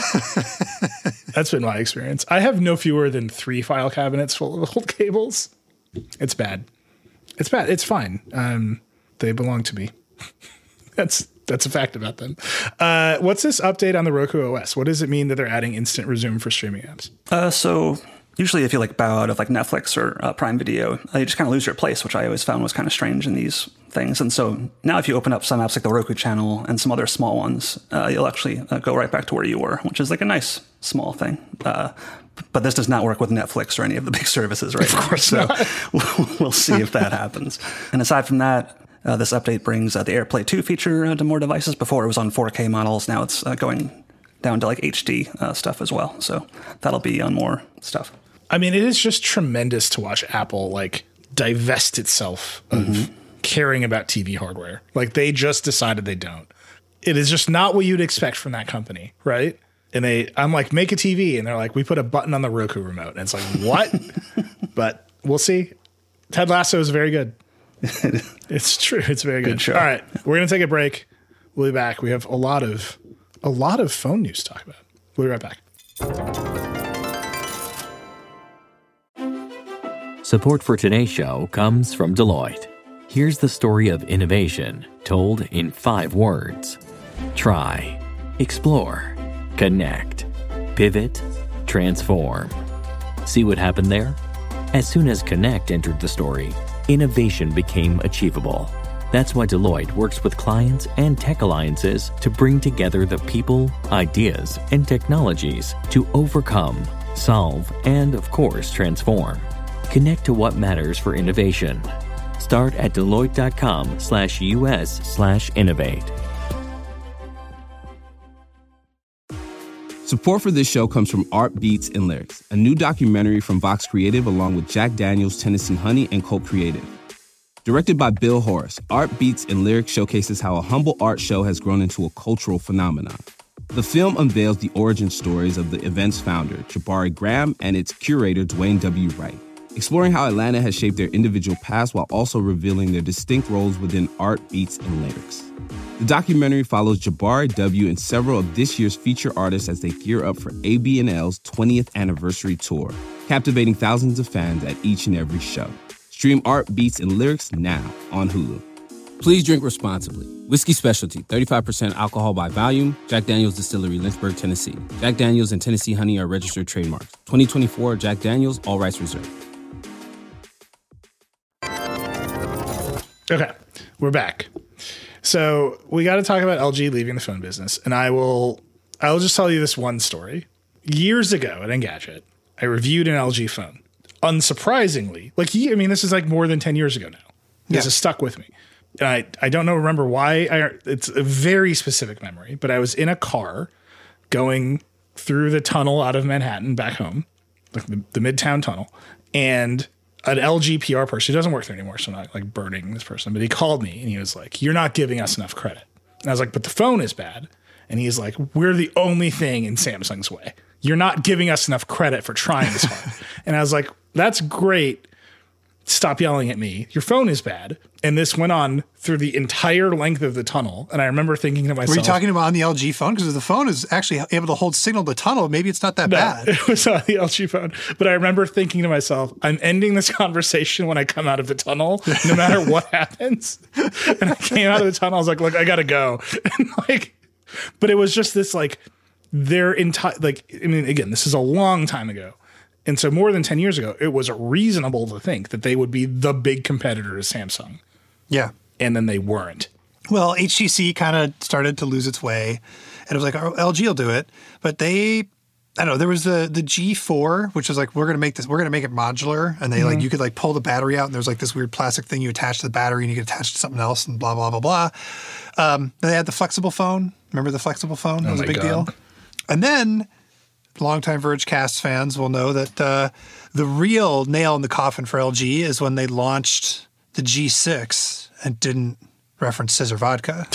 That's been my experience. I have no fewer than three file cabinets full of old cables. It's bad. It's bad. It's fine. Um, they belong to me. That's that's a fact about them. Uh, what's this update on the Roku O S? What does it mean that they're adding instant resume for streaming apps? Uh, so usually if you like bow out of like Netflix or uh, Prime Video, uh, you just kind of lose your place, which I always found was kind of strange in these things. And so now if you open up some apps like the Roku channel and some other small ones, uh, you'll actually uh, go right back to where you were, which is like a nice small thing. Uh, but this does not work with Netflix or any of the big services right now. Of course so not. We'll see if that happens. And aside from that, uh, this update brings uh, the AirPlay two feature uh, to more devices. Before it was on four K models. Now it's uh, going down to like H D uh, stuff as well. So that'll be on more stuff. I mean, it is just tremendous to watch Apple like divest itself of mm-hmm. caring about T V hardware. Like they just decided they don't. It is just not what you'd expect from that company, right? And they, I'm like, make a T V, and they're like, we put a button on the Roku remote, and it's like, what? But we'll see. Ted Lasso is very good. It's true. It's very good. Good show. All right, we're gonna take a break. We'll be back. We have a lot of a lot of phone news to talk about. We'll be right back. Support for today's show comes from Deloitte. Here's the story of innovation told in five words. Try, explore, connect, pivot, transform. See what happened there? As soon as connect entered the story, innovation became achievable. That's why Deloitte works with clients and tech alliances to bring together the people, ideas, and technologies to overcome, solve, and of course, transform. Connect to what matters for innovation. Start at Deloitte.com slash US slash innovate. Support for this show comes from Art Beats and Lyrics, a new documentary from Vox Creative along with Jack Daniels, Tennessee Honey, and Colt Creative. Directed by Bill Horace, Art Beats and Lyrics showcases how a humble art show has grown into a cultural phenomenon. The film unveils the origin stories of the event's founder, Jabari Graham, and its curator, Dwayne W. Wright, exploring how Atlanta has shaped their individual paths while also revealing their distinct roles within art, beats, and lyrics. The documentary follows Jabari W. and several of this year's feature artists as they gear up for A B and L's twentieth anniversary tour, captivating thousands of fans at each and every show. Stream Art, Beats, and Lyrics now on Hulu. Please drink responsibly. Whiskey Specialty, thirty-five percent alcohol by volume. Jack Daniels Distillery, Lynchburg, Tennessee. Jack Daniels and Tennessee Honey are registered trademarks. twenty twenty-four Jack Daniels, all rights reserved. Okay, we're back. So we got to talk about L G leaving the phone business, and I will. I'll just tell you this one story. Years ago at Engadget, I reviewed an L G phone. Unsurprisingly, like I mean, this is like more than ten years ago now. This yeah. has stuck with me. And I, I don't know, remember why. I, it's a very specific memory, but I was in a car going through the tunnel out of Manhattan back home, like the, the Midtown Tunnel, and an L G P R person, he doesn't work there anymore, so I'm not like burning this person, but he called me and he was like, you're not giving us enough credit. And I was like, but the phone is bad. And he's like, we're the only thing in Samsung's way. You're not giving us enough credit for trying this hard. And I was like, that's great. Stop yelling at me. Your phone is bad. And this went on through the entire length of the tunnel. And I remember thinking to myself, were you talking about on the L G phone? Because the phone is actually able to hold signal to tunnel. Maybe it's not that no, bad. It was on the L G phone. But I remember thinking to myself, I'm ending this conversation when I come out of the tunnel, no matter what happens. And I came out of the tunnel. I was like, look, I got to go. And like, but it was just this like their entire, like, I mean, again, this is a long time ago. And so more than ten years ago, it was reasonable to think that they would be the big competitor to Samsung. Yeah. And then they weren't. Well, H T C kind of started to lose its way. And it was like, oh, L G will do it. But they, I don't know, there was the the G four, which was like, we're going to make this, we're going to make it modular. And they mm-hmm. like, you could like pull the battery out and there's like this weird plastic thing you attach to the battery and you could attach to something else and blah, blah, blah, blah. Um, they had the flexible phone. Remember the flexible phone? That oh was a big God. deal. And then longtime Vergecast fans will know that uh, the real nail in the coffin for L G is when they launched the G six and didn't reference Scissor Vodka.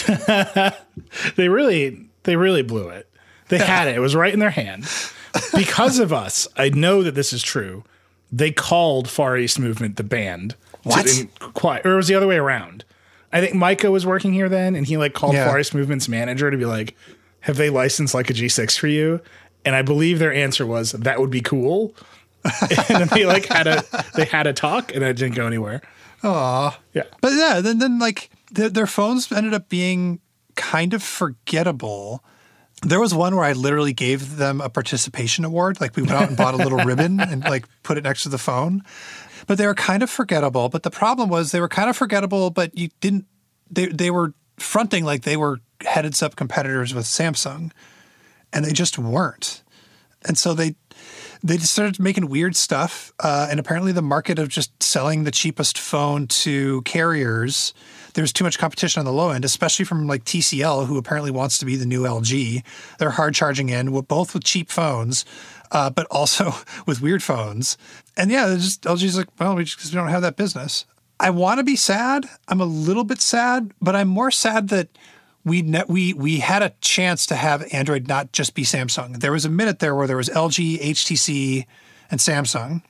they really, they really blew it. They had it. It was right in their hand. Because of us, I know that this is true. They called Far East Movement the band. What? To, in, quiet, or it was the other way around. I think Micah was working here then, and he like called yeah. Far East Movement's manager to be like, have they licensed like a G six for you? And I believe their answer was that would be cool. And then they like had a they had a talk, and it didn't go anywhere. Aw. Yeah. But yeah, then then like their, their phones ended up being kind of forgettable. There was one where I literally gave them a participation award. Like we went out and bought a little ribbon and like put it next to the phone. But they were kind of forgettable. But the problem was they were kind of forgettable, but you didn't they they were fronting like they were heads up competitors with Samsung. And they just weren't. And so they they just started making weird stuff. Uh, and apparently the market of just selling the cheapest phone to carriers there's too much competition on the low end, especially from like T C L, who apparently wants to be the new L G. They're hard charging in, with, both with cheap phones, uh, but also with weird phones. And yeah, just L G's like, well, we just we don't have that business. I want to be sad. I'm a little bit sad, but I'm more sad that we ne- we we had a chance to have Android not just be Samsung. There was a minute there where there was L G, H T C, and Samsung.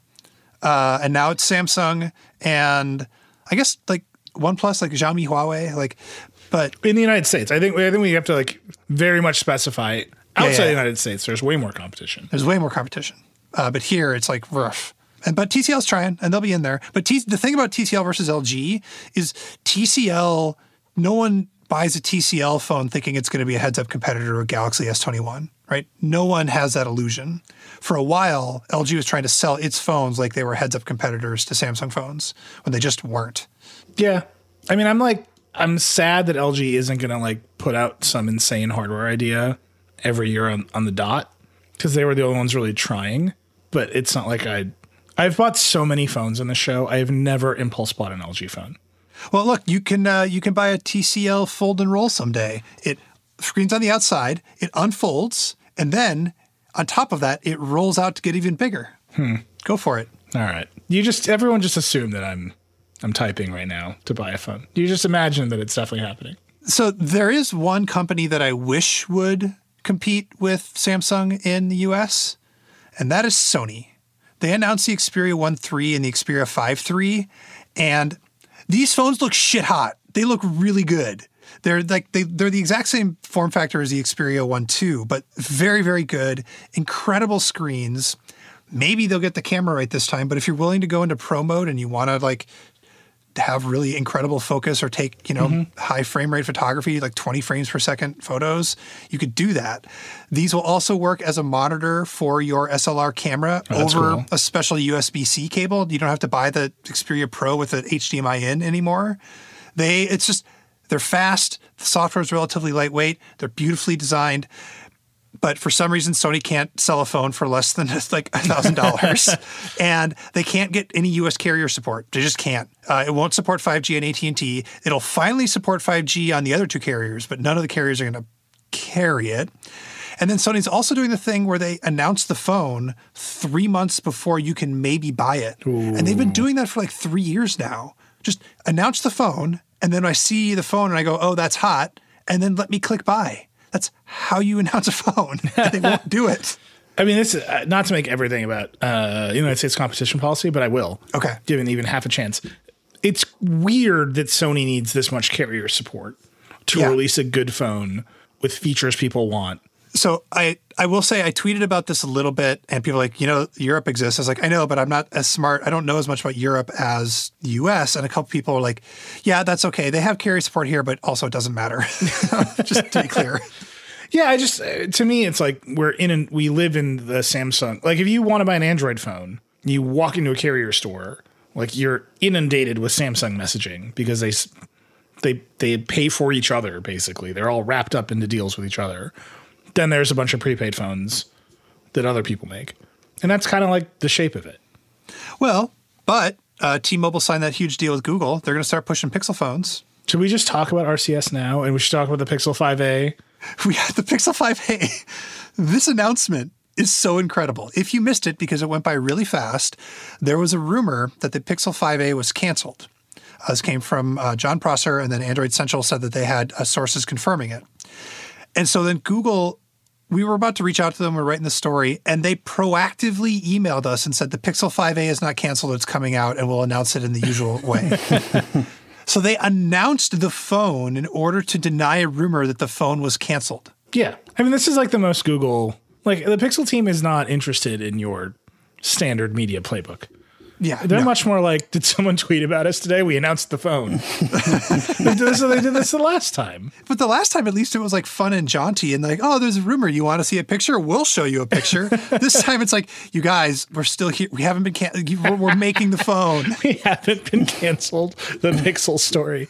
Uh, and now it's Samsung and I guess like OnePlus, like Xiaomi, Huawei, like, but in the United States, I think I think we have to like very much specify outside yeah, yeah. the United States. There's way more competition. There's way more competition, uh, but here it's like rough. And but T C L's trying, and they'll be in there. But T- the thing about T C L versus L G is T C L. No one buys a T C L phone thinking it's going to be a heads-up competitor to a Galaxy S twenty-one, right? No one has that illusion. For a while, L G was trying to sell its phones like they were heads-up competitors to Samsung phones when they just weren't. Yeah. I mean, I'm like, I'm sad that L G isn't going to like put out some insane hardware idea every year on, on the dot because they were the only ones really trying. But it's not like I, I've bought so many phones in the show. I have never impulse bought an L G phone. Well, look, you can uh, you can buy a T C L fold and roll someday. It screens on the outside, it unfolds, and then on top of that, it rolls out to get even bigger. Hmm. Go for it. All right. You just everyone just assume that I'm I'm typing right now to buy a phone. You just imagine that it's definitely happening. So there is one company that I wish would compete with Samsung in the U S, and that is Sony. They announced the Xperia one three and the Xperia five three, and these phones look shit hot. They look really good. They're like they they're the exact same form factor as the Xperia one two, but very, very good. Incredible screens. Maybe they'll get the camera right this time, but if you're willing to go into pro mode and you want to like have really incredible focus or take, you know, mm-hmm. high frame rate photography, like twenty frames per second photos, you could do that. These will also work as a monitor for your S L R camera oh, over cool. a special U S B-C cable. You don't have to buy the Xperia Pro with an H D M I in anymore. They, it's just, they're fast. The software is relatively lightweight. They're beautifully designed. But for some reason, Sony can't sell a phone for less than just like one thousand dollars. And they can't get any U S carrier support. They just can't. Uh, it won't support five G on A T and T. It'll finally support five G on the other two carriers, but none of the carriers are going to carry it. And then Sony's also doing the thing where they announce the phone three months before you can maybe buy it. Ooh. And they've been doing that for like three years now. Just announce the phone, and then I see the phone and I go, oh, that's hot, and then let me click buy. That's how you announce a phone. They won't do it. I mean, it's uh, not to make everything about uh, United States competition policy, but I will. Okay. Given even half a chance. It's weird that Sony needs this much carrier support to yeah. release a good phone with features people want. So I, I will say I tweeted about this a little bit, and people are like, you know, Europe exists. I was like, I know, but I'm not as smart. I don't know as much about Europe as the U S. And a couple people were like, yeah, that's okay. They have carrier support here, but also it doesn't matter. Just to be clear. Yeah, I just, to me, it's like we're in, an, we live in the Samsung. Like if you want to buy an Android phone, you walk into a carrier store, like you're inundated with Samsung messaging because they, they, they pay for each other, basically. They're all wrapped up into deals with each other. Then there's a bunch of prepaid phones that other people make. And that's kind of like the shape of it. Well, but uh, T-Mobile signed that huge deal with Google. They're going to start pushing Pixel phones. Should we just talk about R C S now? And we should talk about the Pixel five A? We had the Pixel five A. This announcement is so incredible. If you missed it because it went by really fast, there was a rumor that the Pixel five A was canceled. Uh, this came from uh, John Prosser, and then Android Central said that they had uh, sources confirming it. And so then Google, we were about to reach out to them, we're writing the story, and they proactively emailed us and said the Pixel five A is not canceled, it's coming out, and we'll announce it in the usual way. So they announced the phone in order to deny a rumor that the phone was canceled. Yeah. I mean, this is like the most Google, like the Pixel team is not interested in your standard media playbook. Yeah, they're no. much more like, did someone tweet about us today? We announced the phone. They did this, they did this the last time. But the last time, at least it was like fun and jaunty and like, oh, there's a rumor. You want to see a picture? We'll show you a picture. This time it's like, you guys, we're still here. We haven't been, can- we're, we're making the phone. We haven't been canceled. The Pixel story.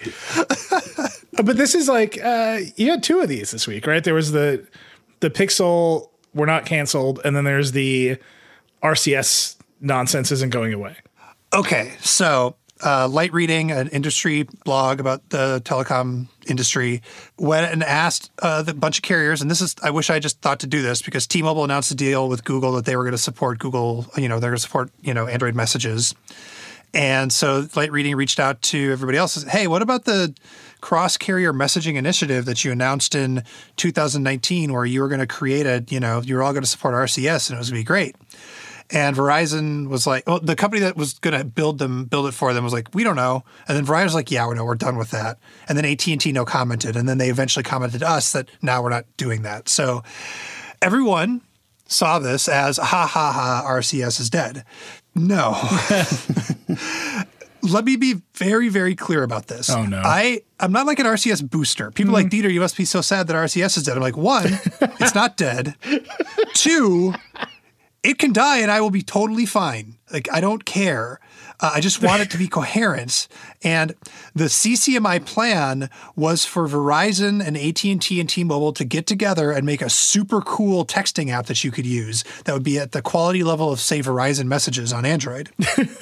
But this is like, uh, you had two of these this week, right? There was the, the Pixel, we're not canceled. And then there's the R C S nonsense isn't going away. Okay, so uh, Light Reading, an industry blog about the telecom industry, went and asked uh, the bunch of carriers, and this is, I wish I just thought to do this because T-Mobile announced a deal with Google that they were going to support Google, you know, they're going to support, you know, Android messages. And so Light Reading reached out to everybody else and said, hey, what about the cross-carrier messaging initiative that you announced in two thousand nineteen where you were going to create a, you know, you were all going to support R C S and it was going to be great. And Verizon was like, well, the company that was going to build them, build it for them was like, we don't know. And then Verizon was like, yeah, we know, we're done with that. And then A T and T no commented. And then they eventually commented to us that now we're not doing that. So everyone saw this as, ha, ha, ha, R C S is dead. No. Let me be very, very clear about this. Oh, no. I, I'm not like an R C S booster. People mm-hmm. like, Dieter, you must be so sad that R C S is dead. I'm like, one, it's not dead. Two, it can die and I will be totally fine. Like, I don't care. Uh, I just want it to be coherent. And the C C M I plan was for Verizon and A T and T and T-Mobile to get together and make a super cool texting app that you could use that would be at the quality level of, say, Verizon messages on Android.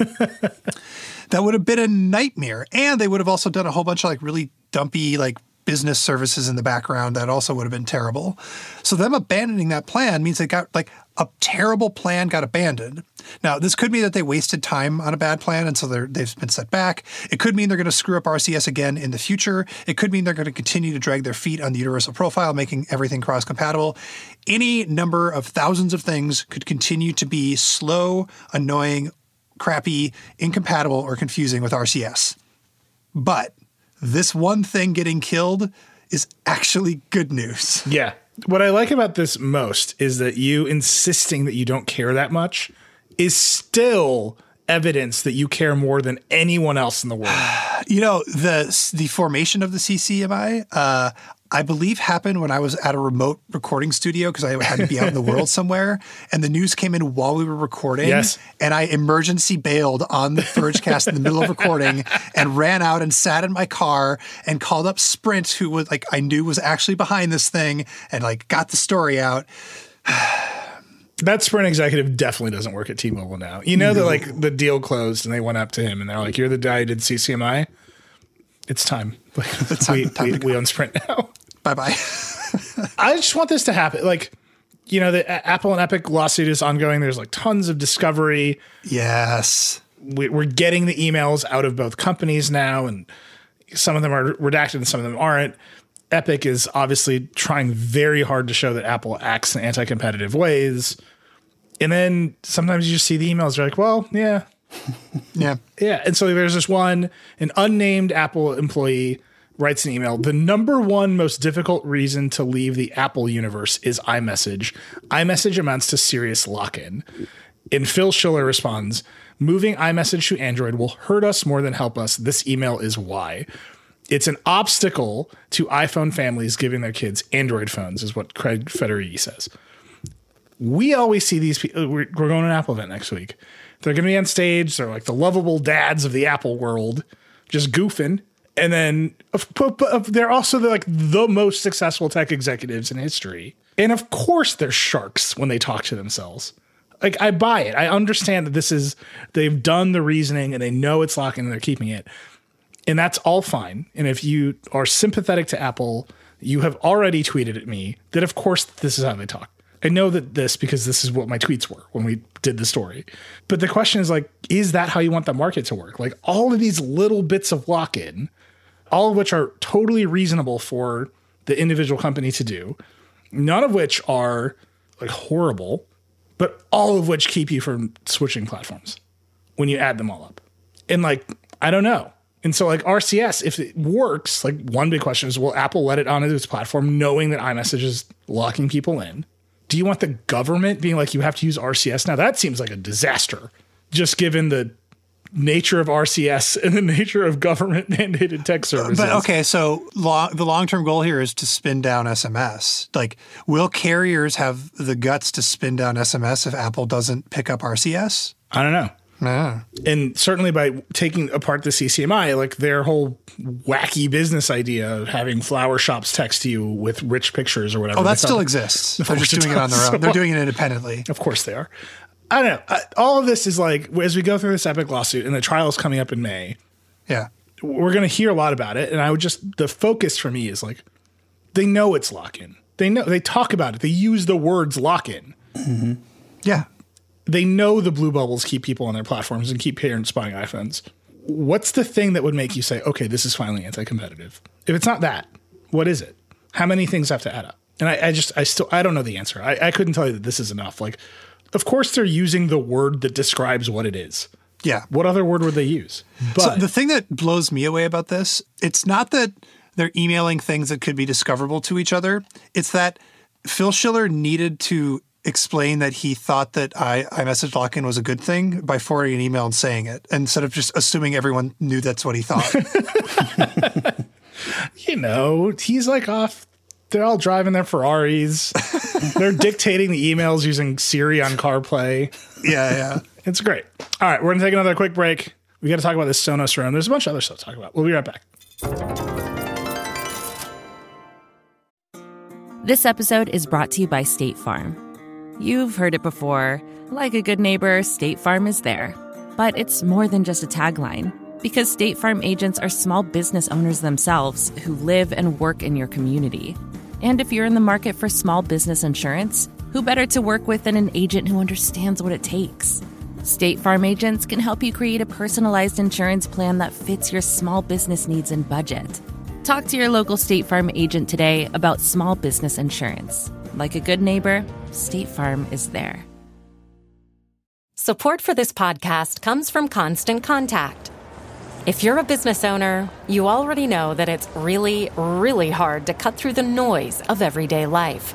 That would have been a nightmare. And they would have also done a whole bunch of like really dumpy like business services in the background that also would have been terrible. So them abandoning that plan means they got like a terrible plan got abandoned. Now, this could mean that they wasted time on a bad plan, and so they're, they've been set back. It could mean they're going to screw up R C S again in the future. It could mean they're going to continue to drag their feet on the universal profile, making everything cross-compatible. Any number of thousands of things could continue to be slow, annoying, crappy, incompatible, or confusing with R C S. But this one thing getting killed is actually good news. Yeah. What I like about this most is that you insisting that you don't care that much is still evidence that you care more than anyone else in the world. You know, the the formation of the C C M I, uh, I believe happened when I was at a remote recording studio because I had to be out in the world somewhere. And the news came in while we were recording. Yes. And I emergency bailed on the Vergecast in the middle of recording and ran out and sat in my car and called up Sprint, who was like I knew was actually behind this thing, and like got the story out. That Sprint executive definitely doesn't work at T-Mobile now. You know, no. that like the deal closed and they went up to him and they're like, you're the guy who did C C M I? It's time. It's time, we, time we, we own Sprint now. Bye-bye. I just want this to happen. Like, you know, the Apple and Epic lawsuit is ongoing. There's like tons of discovery. Yes. We, we're getting the emails out of both companies now, and some of them are redacted and some of them aren't. Epic is obviously trying very hard to show that Apple acts in anti-competitive ways. And then sometimes you just see the emails. You're like, well, yeah. yeah. Yeah. And so there's this one, an unnamed Apple employee writes an email. The number one most difficult reason to leave the Apple universe is iMessage. iMessage amounts to serious lock-in. And Phil Schiller responds, moving iMessage to Android will hurt us more than help us. This email is why. It's an obstacle to iPhone families giving their kids Android phones, is what Craig Federighi says. We always see these people. We're, we're going to an Apple event next week. They're going to be on stage. They're like the lovable dads of the Apple world, just goofing. And then they're also like the most successful tech executives in history. And of course, they're sharks when they talk to themselves. Like, I buy it. I understand that this is, they've done the reasoning and they know it's locked in and they're keeping it. And that's all fine. And if you are sympathetic to Apple, you have already tweeted at me that, of course, this is how they talk. I know that this because this is what my tweets were when we did the story. But the question is, like, is that how you want the market to work? Like, all of these little bits of lock-in, all of which are totally reasonable for the individual company to do, none of which are, like, horrible, but all of which keep you from switching platforms when you add them all up. And, like, I don't know. And so, like, R C S, if it works, like, one big question is, will Apple let it onto its platform knowing that iMessage is locking people in? Do you want the government being like, you have to use R C S now? That seems like a disaster, just given the nature of R C S and the nature of government mandated tech services. But okay, so long, the long-term goal here is to spin down S M S. Like, will carriers have the guts to spin down S M S if Apple doesn't pick up R C S? I don't know. Yeah. And certainly by taking apart the C C M I, like their whole wacky business idea of having flower shops text you with rich pictures or whatever. Oh, that still exists. They're just doing it on their own. They're doing it independently. Of course they are. I don't know. I, all of this is like, as we go through this Epic lawsuit and the trial is coming up in May, Yeah. We're going to hear a lot about it. And I would just, the focus for me is like, they know it's lock-in. They know, they talk about it. They use the words lock-in. Mm-hmm. Yeah. They know the blue bubbles keep people on their platforms and keep parents buying iPhones. What's the thing that would make you say, okay, this is finally anti-competitive? If it's not that, what is it? How many things have to add up? And I, I just, I still, I don't know the answer. I, I couldn't tell you that this is enough. Like, of course they're using the word that describes what it is. Yeah. What other word would they use? But so the thing that blows me away about this, it's not that they're emailing things that could be discoverable to each other. It's that Phil Schiller needed to explain that he thought that I, iMessage lock-in was a good thing by forwarding an email and saying it, instead of just assuming everyone knew that's what he thought. You know, he's like off. They're all driving their Ferraris. They're dictating the emails using Siri on CarPlay. Yeah, yeah. It's great. All right, we're going to take another quick break. We got to talk about this Sonos Roam. There's a bunch of other stuff to talk about. We'll be right back. This episode is brought to you by State Farm. You've heard it before. Like a good neighbor, State Farm is there. But it's more than just a tagline, because State Farm agents are small business owners themselves who live and work in your community. And if you're in the market for small business insurance, who better to work with than an agent who understands what it takes? State Farm agents can help you create a personalized insurance plan that fits your small business needs and budget. Talk to your local State Farm agent today about small business insurance. Like a good neighbor, State Farm is there. Support for this podcast comes from Constant Contact. If you're a business owner, you already know that it's really, really hard to cut through the noise of everyday life.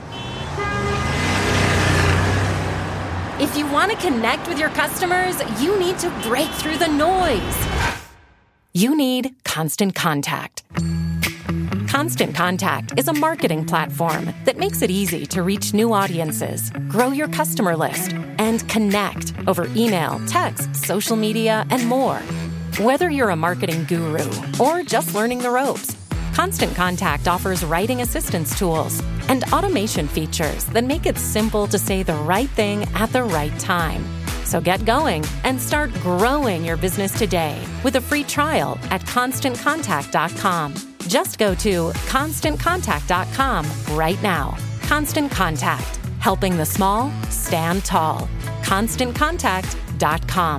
If you want to connect with your customers, you need to break through the noise. You need Constant Contact. Constant Contact is a marketing platform that makes it easy to reach new audiences, grow your customer list, and connect over email, text, social media, and more. Whether you're a marketing guru or just learning the ropes, Constant Contact offers writing assistance tools and automation features that make it simple to say the right thing at the right time. So get going and start growing your business today with a free trial at constant contact dot com. Just go to constant contact dot com right now. Constant Contact, helping the small stand tall. constant contact dot com.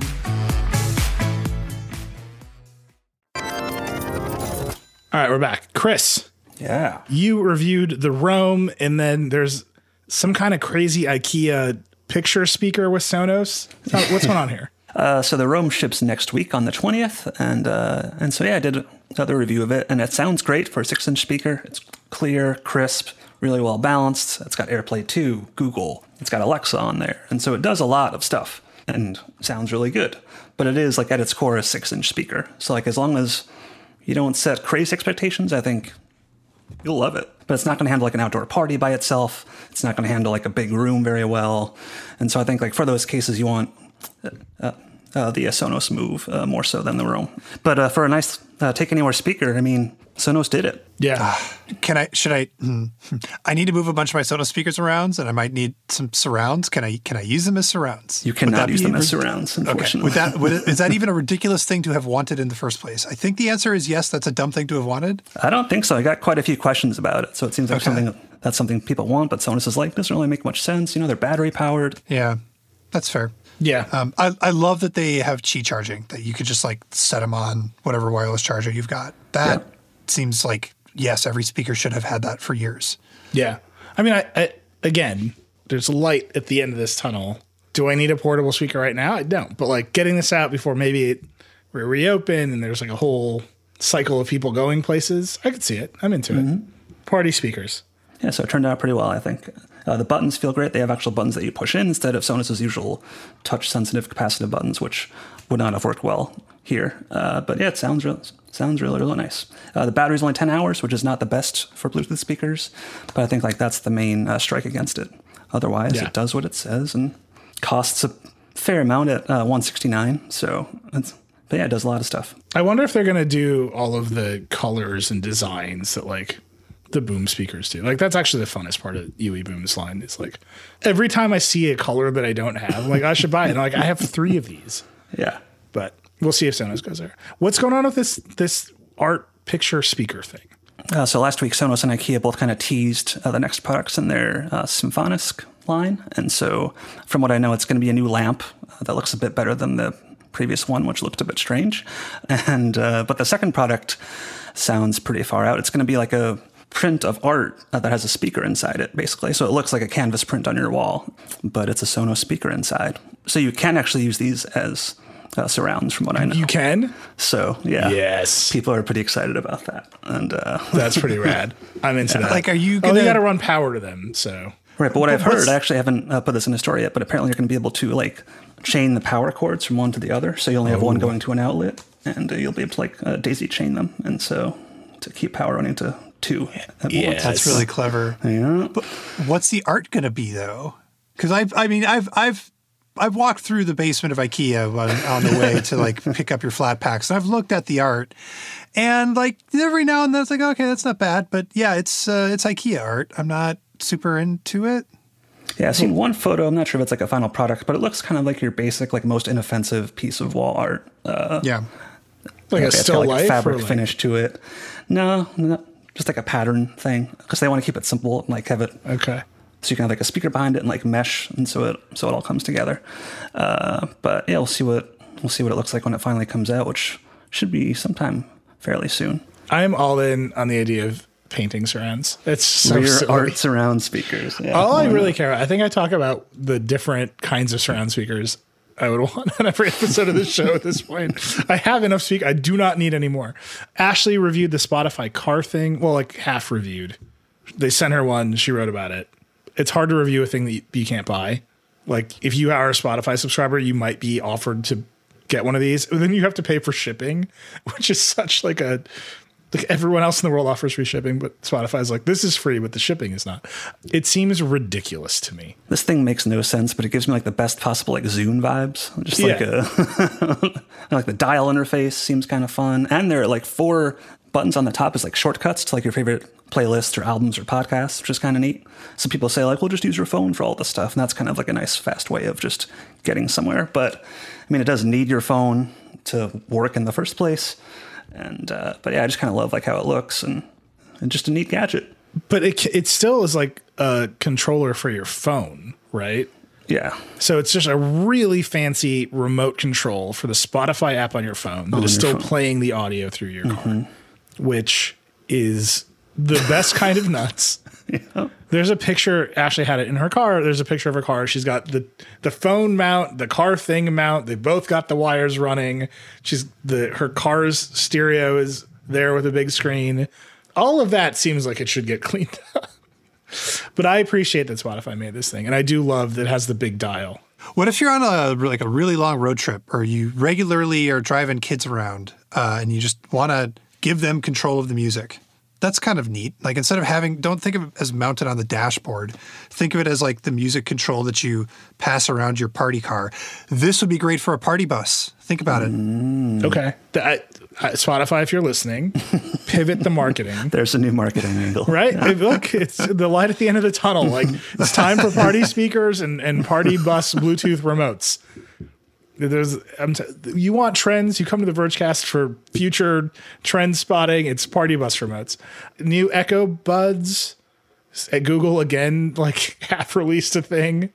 All right, we're back. Chris, Yeah. you reviewed the Roam, and then there's some kind of crazy IKEA picture speaker with Sonos. So what's going on here? Uh, so the Roam ships next week on the twentieth, and uh, and so yeah, I did another review of it, and it sounds great for a six-inch speaker. It's clear, crisp, really well balanced. It's got AirPlay two, Google. It's got Alexa on there, and so it does a lot of stuff and sounds really good. But it is like at its core a six-inch speaker. So like as long as you don't set crazy expectations, I think you'll love it. But it's not going to handle like an outdoor party by itself. It's not going to handle like a big room very well. And so I think like for those cases, you want uh, uh, the uh, Sonos Move uh, more so than the Roam. But uh, for a nice uh, take anywhere speaker, I mean, Sonos did it. Yeah. Can I, should I, hmm, I need to move a bunch of my Sonos speakers around, and I might need some surrounds. Can I, can I use them as surrounds? You cannot use them as surrounds, unfortunately. Okay. Would that, would it, is that even a ridiculous thing to have wanted in the first place? I think the answer is yes, that's a dumb thing to have wanted. I don't think so. I got quite a few questions about it. So it seems like Okay. something that's something people want, but Sonos is like, doesn't really make much sense. You know, they're battery powered. Yeah, that's fair. Yeah. Um, I, I love that they have Qi charging, that you could just like set them on whatever wireless charger you've got. That Yeah. seems like, yes, every speaker should have had that for years. Yeah. I mean, I, I again, there's light at the end of this tunnel. Do I need a portable speaker right now? I don't. But like getting this out before maybe it we reopen and there's like a whole cycle of people going places, I could see it. I'm into mm-hmm. it. Party speakers. Yeah, so it turned out pretty well, I think. Uh, the buttons feel great. They have actual buttons that you push in instead of Sonos' usual touch-sensitive capacitive buttons, which would not have worked well here. Uh, but yeah, it sounds real, sounds really, really nice. Uh, the battery's only ten hours, which is not the best for Bluetooth speakers, but I think like that's the main uh, strike against it. Otherwise, yeah. it does what it says and costs a fair amount at uh, one hundred sixty-nine dollars. So it's, but yeah, it does a lot of stuff. I wonder if they're going to do all of the colors and designs that like the Boom speakers do. Like that's actually the funnest part of U E Boom's line. Is like every time I see a color that I don't have, I'm like I should buy it. And like I have three of these. Yeah. But We'll see if Sonos goes there. What's going on with this this art picture speaker thing? Uh, so last week, Sonos and IKEA both kind of teased uh, the next products in their uh, Symfonisk line. And so from what I know, it's going to be a new lamp uh, that looks a bit better than the previous one, which looked a bit strange. And uh, but the second product sounds pretty far out. It's going to be like a print of art uh, that has a speaker inside it, basically. So it looks like a canvas print on your wall, but it's a Sonos speaker inside. So you can actually use these as uh, surrounds, from what I know. You can? So, yeah. Yes. People are pretty excited about that. And uh, that's pretty rad. I'm into that. Like, are you going to... Oh, they got to run power to them, so... Right, but what I've What's... heard, I actually haven't uh, put this in a story yet, but apparently you're going to be able to, like, chain the power cords from one to the other. So you only have oh. one going to an outlet, and uh, you'll be able to, like, uh, daisy chain them. And so to keep power running to two at yes. once. That's really clever. Yeah. But what's the art going to be, though? Because I, I mean, I've, I've, I've walked through the basement of IKEA on, on the way to like pick up your flat packs, and I've looked at the art, and like every now and then it's like, okay, that's not bad, but yeah, it's uh, it's IKEA art. I'm not super into it. Yeah, I've seen one photo. I'm not sure if it's like a final product, but it looks kind of like your basic, like most inoffensive piece of wall art. Uh, yeah, like a still got, like, life, fabric like... finish to it. No, no, just like a pattern thing, because they want to keep it simple and like have it. Okay. So you can have like a speaker behind it and like mesh, and so it so it all comes together. Uh, but yeah, we'll see what we'll see what it looks like when it finally comes out, which should be sometime fairly soon. I'm all in on the idea of painting surrounds. It's so Rear silly. art surround speakers. Yeah, all I really know. care about, I think I talk about the different kinds of surround speakers I would want on every episode of this show at this point. I have enough speak. I do not need any more. Ashley reviewed the Spotify car thing. Well, like half reviewed. They sent her one. She wrote about it. It's hard to review a thing that you, you can't buy. Like if you are a Spotify subscriber, you might be offered to get one of these, and then you have to pay for shipping, which is such like a, like everyone else in the world offers free shipping, but Spotify's like, this is free, but the shipping is not. It seems ridiculous to me. This thing makes no sense, but it gives me like the best possible like Zune vibes. Just like yeah. a, like the dial interface seems kind of fun. And there are like four buttons on the top is like shortcuts to like your favorite playlists or albums or podcasts, which is kind of neat. Some people say like, we'll just use your phone for all this stuff. And that's kind of like a nice fast way of just getting somewhere. But I mean, it does need your phone to work in the first place. And, uh, but yeah, I just kind of love like how it looks and, and just a neat gadget. But it it still is like a controller for your phone, right? Yeah. So it's just a really fancy remote control for the Spotify app on your phone that on is still phone. playing the audio through your mm-hmm. car, which is the best kind of nuts. Yeah. There's a picture, Ashley had it in her car. There's a picture of her car. She's got the, the phone mount, the car thing mount. They both got the wires running. She's the, her car's stereo is there with a big screen. All of that seems like it should get cleaned up. But I appreciate that Spotify made this thing. And I do love that it has the big dial. What if you're on a like a really long road trip, or you regularly are driving kids around uh, and you just want to give them control of the music? That's kind of neat. Like instead of having, don't think of it as mounted on the dashboard. Think of it as like the music control that you pass around your party car. This would be great for a party bus. Think about it. Mm. Okay. That, uh, Spotify, if you're listening, pivot the marketing. There's a new marketing angle. Right? Yeah. Look, it's the light at the end of the tunnel. Like it's time for party speakers and, and party bus Bluetooth remotes. There's, I'm t- you want trends? You come to the Vergecast for future trend spotting. It's party bus remotes. New Echo Buds at Google again, like half released a thing.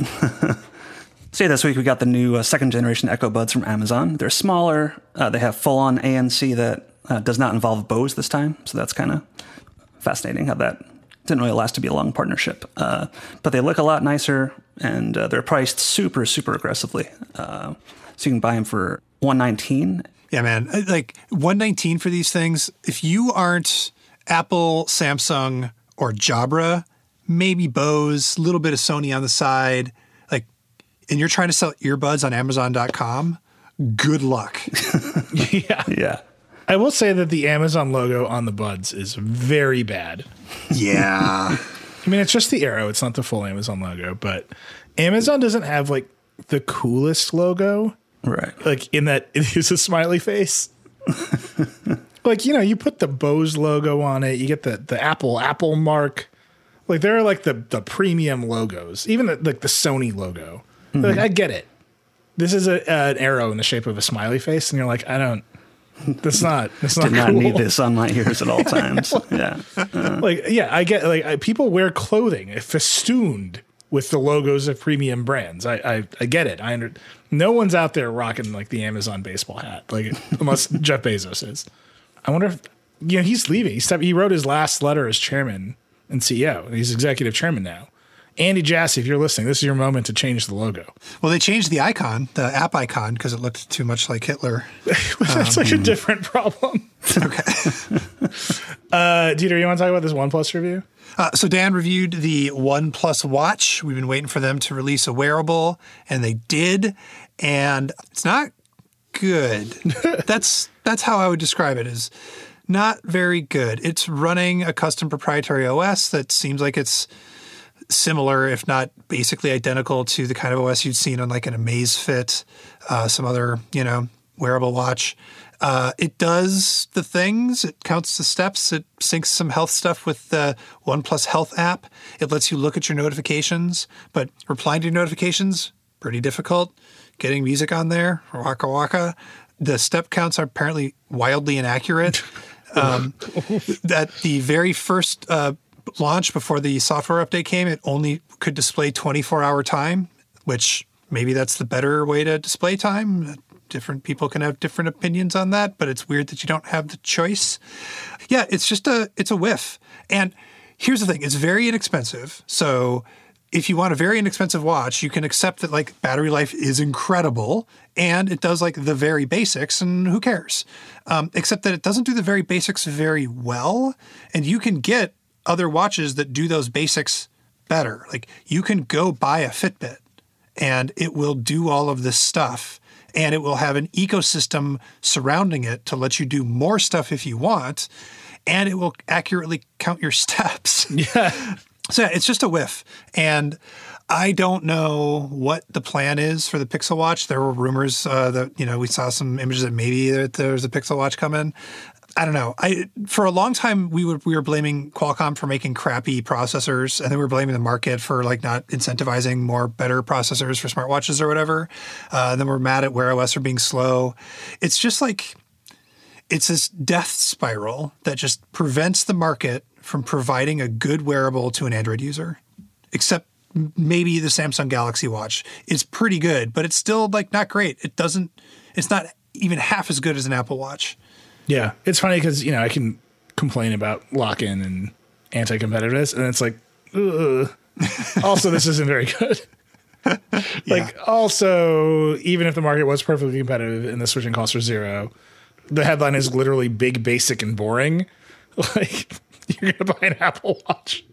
So yeah, this week we got the new uh, second generation Echo Buds from Amazon. They're smaller. Uh, they have full on A N C that uh, does not involve Bose this time. So that's kind of fascinating how that didn't really last to be a long partnership. Uh, but they look a lot nicer, and uh, they're priced super, super aggressively. Uh, so you can buy them for one hundred nineteen dollars. Yeah, man. Like one hundred nineteen dollars for these things. If you aren't Apple, Samsung, or Jabra, maybe Bose, a little bit of Sony on the side, like, and you're trying to sell earbuds on Amazon dot com, good luck. Yeah. Yeah. I will say that the Amazon logo on the buds is very bad. Yeah. I mean, it's just the arrow. It's not the full Amazon logo, but Amazon doesn't have like the coolest logo. Right. Like in that it is a smiley face. Like, you know, you put the Bose logo on it, you get the, the Apple, Apple mark. Like they're like the, the premium logos, even the, like the Sony logo. Mm-hmm. Like I get it. this is a, uh, an arrow in the shape of a smiley face, and you're like, I don't. That's not. That's not. Did not cool. need this on my ears at all times. Yeah. Uh, Like, yeah, I get. Like, I, people wear clothing festooned with the logos of premium brands. I, I, I get it. I under, no one's out there rocking like the Amazon baseball hat, like unless Jeff Bezos is. I wonder if you know he's leaving. He stepped, he wrote his last letter as chairman and C E O. He's executive chairman now. Andy Jassy, if you're listening, this is your moment to change the logo. Well, they changed the icon, the app icon, because it looked too much like Hitler. That's um, like a different problem. Okay. uh, Dieter, you want to talk about this OnePlus review? Uh, so Dan reviewed the OnePlus Watch. We've been waiting for them to release a wearable, and they did. And it's not good. that's that's how I would describe it, is not very good. It's running a custom proprietary O S that seems like it's similar, if not basically identical to the kind of O S you'd seen on like an Amazfit, uh, some other, you know, wearable watch. Uh, it does the things. It counts the steps. It syncs some health stuff with the OnePlus Health app. It lets you look at your notifications, but replying to your notifications, pretty difficult. Getting music on there, waka waka. The step counts are apparently wildly inaccurate. Um, at the very first uh, launch before the software update came, it only could display twenty-four hour time, which maybe that's the better way to display time. Different people can have different opinions on that, but it's weird that you don't have the choice. Yeah, it's just a it's a whiff. And here's the thing, it's very inexpensive. So if you want a very inexpensive watch, you can accept that like battery life is incredible and it does like the very basics, and who cares? Um, except that it doesn't do the very basics very well, and you can get other watches that do those basics better. Like you can go buy a Fitbit and it will do all of this stuff, and it will have an ecosystem surrounding it to let you do more stuff if you want, and it will accurately count your steps. Yeah. So yeah, it's just a whiff. And I don't know what the plan is for the Pixel Watch. There were rumors uh, that, you know, we saw some images that maybe there's a Pixel Watch coming. I don't know. I for a long time we would we were blaming Qualcomm for making crappy processors, and then we were blaming the market for like not incentivizing more better processors for smartwatches or whatever. Uh, and then we're mad at Wear O S for being slow. It's just like it's this death spiral that just prevents the market from providing a good wearable to an Android user. Except maybe the Samsung Galaxy Watch is pretty good, but it's still like not great. It doesn't. It's not even half as good as an Apple Watch. Yeah, it's funny because, you know, I can complain about lock-in and anti-competitiveness, and it's like, ugh. Also, this isn't very good. Like, yeah. Also, even if the market was perfectly competitive and the switching costs are zero, the headline is literally big, basic, and boring. Like, you're going to buy an Apple Watch.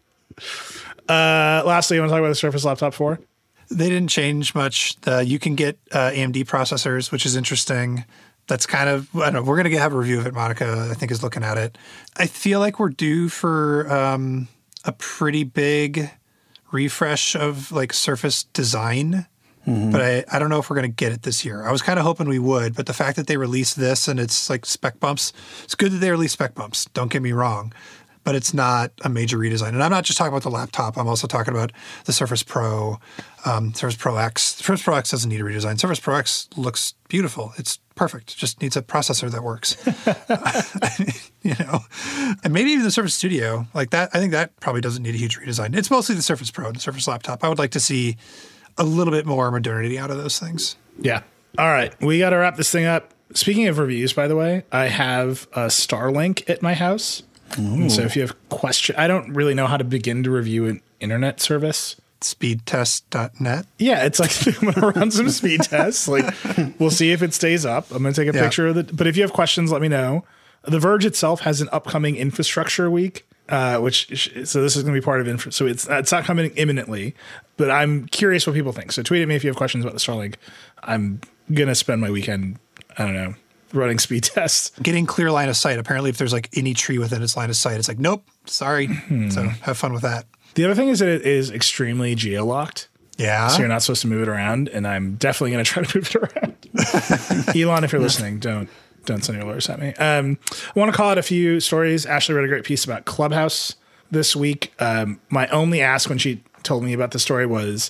Uh, lastly, you want to talk about the Surface Laptop four? They didn't change much. Uh, you can get uh, A M D processors, which is interesting. That's kind of, I don't know, we're going to have a review of it. Monica, I think, is looking at it. I feel like we're due for um, a pretty big refresh of like Surface design, mm-hmm. but I, I don't know if we're going to get it this year. I was kind of hoping we would, but the fact that they released this and it's like spec bumps, it's good that they released spec bumps. Don't get me wrong. But it's not a major redesign. And I'm not just talking about the laptop. I'm also talking about the Surface Pro, um, Surface Pro X. The Surface Pro X doesn't need a redesign. Surface Pro X looks beautiful. It's perfect. It just needs a processor that works. You know, and maybe even the Surface Studio, like that. I think that probably doesn't need a huge redesign. It's mostly the Surface Pro, the Surface Laptop. I would like to see a little bit more modernity out of those things. Yeah. All right. We got to wrap this thing up. Speaking of reviews, by the way, I have a Starlink at my house. And so if you have questions, I don't really know how to begin to review an internet service. Speedtest dot net. Yeah, it's like I'm going to run some speed tests. Like, we'll see if it stays up. I'm going to take a yeah. picture of it. But if you have questions, let me know. The Verge itself has an upcoming infrastructure week, uh, which so this is going to be part of infra. So it's it's not coming imminently, but I'm curious what people think. So tweet at me if you have questions about the Starlink. I'm going to spend my weekend, I don't know, running speed tests. Getting clear line of sight. Apparently, if there's like any tree within its line of sight, it's like, nope, sorry. Hmm. So have fun with that. The other thing is that it is extremely geo-locked. Yeah. So you're not supposed to move it around, and I'm definitely going to try to move it around. Elon, if you're listening, don't don't send your lawyers at me. Um, I want to call out a few stories. Ashley wrote a great piece about Clubhouse this week. Um, my only ask when she told me about the story was,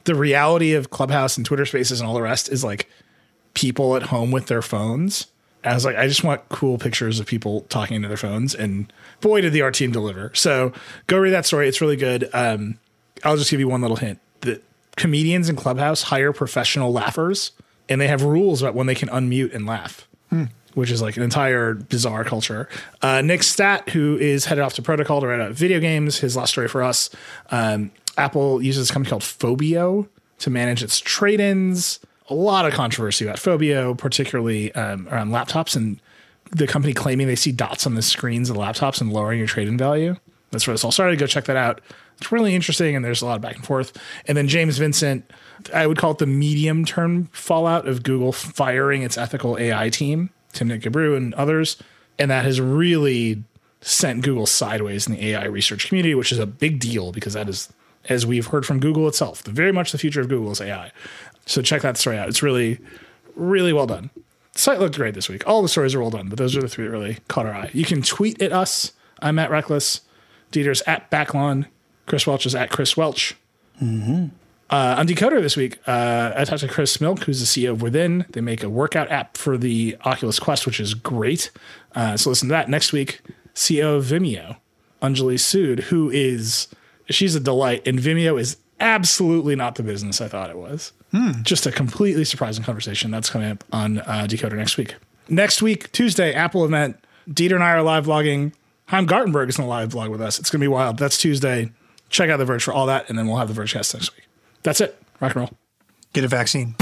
the reality of Clubhouse and Twitter Spaces and all the rest is like people at home with their phones. I was like, I just want cool pictures of people talking into their phones, and boy, did the art team deliver. So go read that story. It's really good. Um, I'll just give you one little hint. The comedians in Clubhouse hire professional laughers, and they have rules about when they can unmute and laugh, hmm. which is like an entire bizarre culture. Uh, Nick Stat, who is headed off to Protocol to write about video games, his last story for us. Um, Apple uses a company called Phobio to manage its trade-ins. A lot of controversy about Phobio, particularly um, around laptops, and the company claiming they see dots on the screens of the laptops and lowering your trade-in value. That's where this all started. Go check that out. It's really interesting, and there's a lot of back and forth. And then James Vincent, I would call it the medium-term fallout of Google firing its ethical A I team, Timnit Gebru and others, and that has really sent Google sideways in the A I research community, which is a big deal because that is, as we've heard from Google itself, the very much the future of Google is A I. So check that story out. It's really, really well done. The site looked great this week. All the stories are well done, but those are the three that really caught our eye. You can tweet at us. I'm at Reckless. Dieter's at Backlon. Chris Welch is at Chris Welch. Mm-hmm. Uh, on Decoder this week, uh, I talked to Chris Milk, who's the C E O of Within. They make a workout app for the Oculus Quest, which is great. Uh, so listen to that. Next week, C E O of Vimeo, Anjali Sood, who is, she's a delight. And Vimeo is absolutely not the business I thought it was. Hmm. Just a completely surprising conversation. That's coming up on uh, Decoder next week. Next week, Tuesday, Apple event. Dieter and I are live vlogging. Chaim Gartenberg is going to live vlog with us. It's going to be wild. That's Tuesday. Check out The Verge for all that, and then we'll have The Vergecast next week. That's it. Rock and roll. Get a vaccine.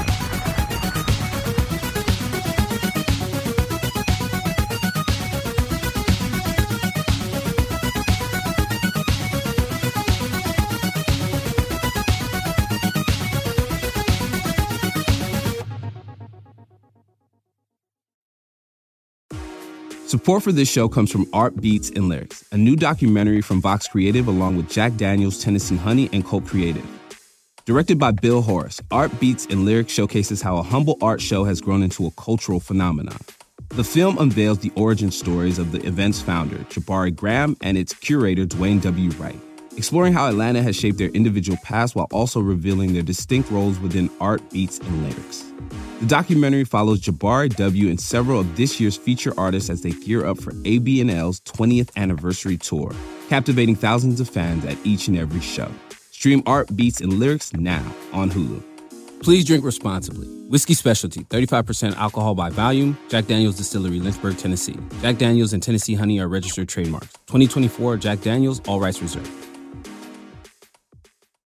Support for this show comes from Art Beats and Lyrics, a new documentary from Vox Creative along with Jack Daniels, Tennessee Honey, and Colt Creative. Directed by Bill Horace, Art Beats and Lyrics showcases how a humble art show has grown into a cultural phenomenon. The film unveils the origin stories of the event's founder, Jabari Graham, and its curator, Dwayne W. Wright, exploring how Atlanta has shaped their individual paths while also revealing their distinct roles within Art Beats and Lyrics. The documentary follows Jabari W. and several of this year's feature artists as they gear up for A B and L's twentieth anniversary tour, captivating thousands of fans at each and every show. Stream Art Beats and Lyrics now on Hulu. Please drink responsibly. Whiskey Specialty, thirty-five percent alcohol by volume. Jack Daniel's Distillery, Lynchburg, Tennessee. Jack Daniel's and Tennessee Honey are registered trademarks. twenty twenty-four Jack Daniel's, all rights reserved.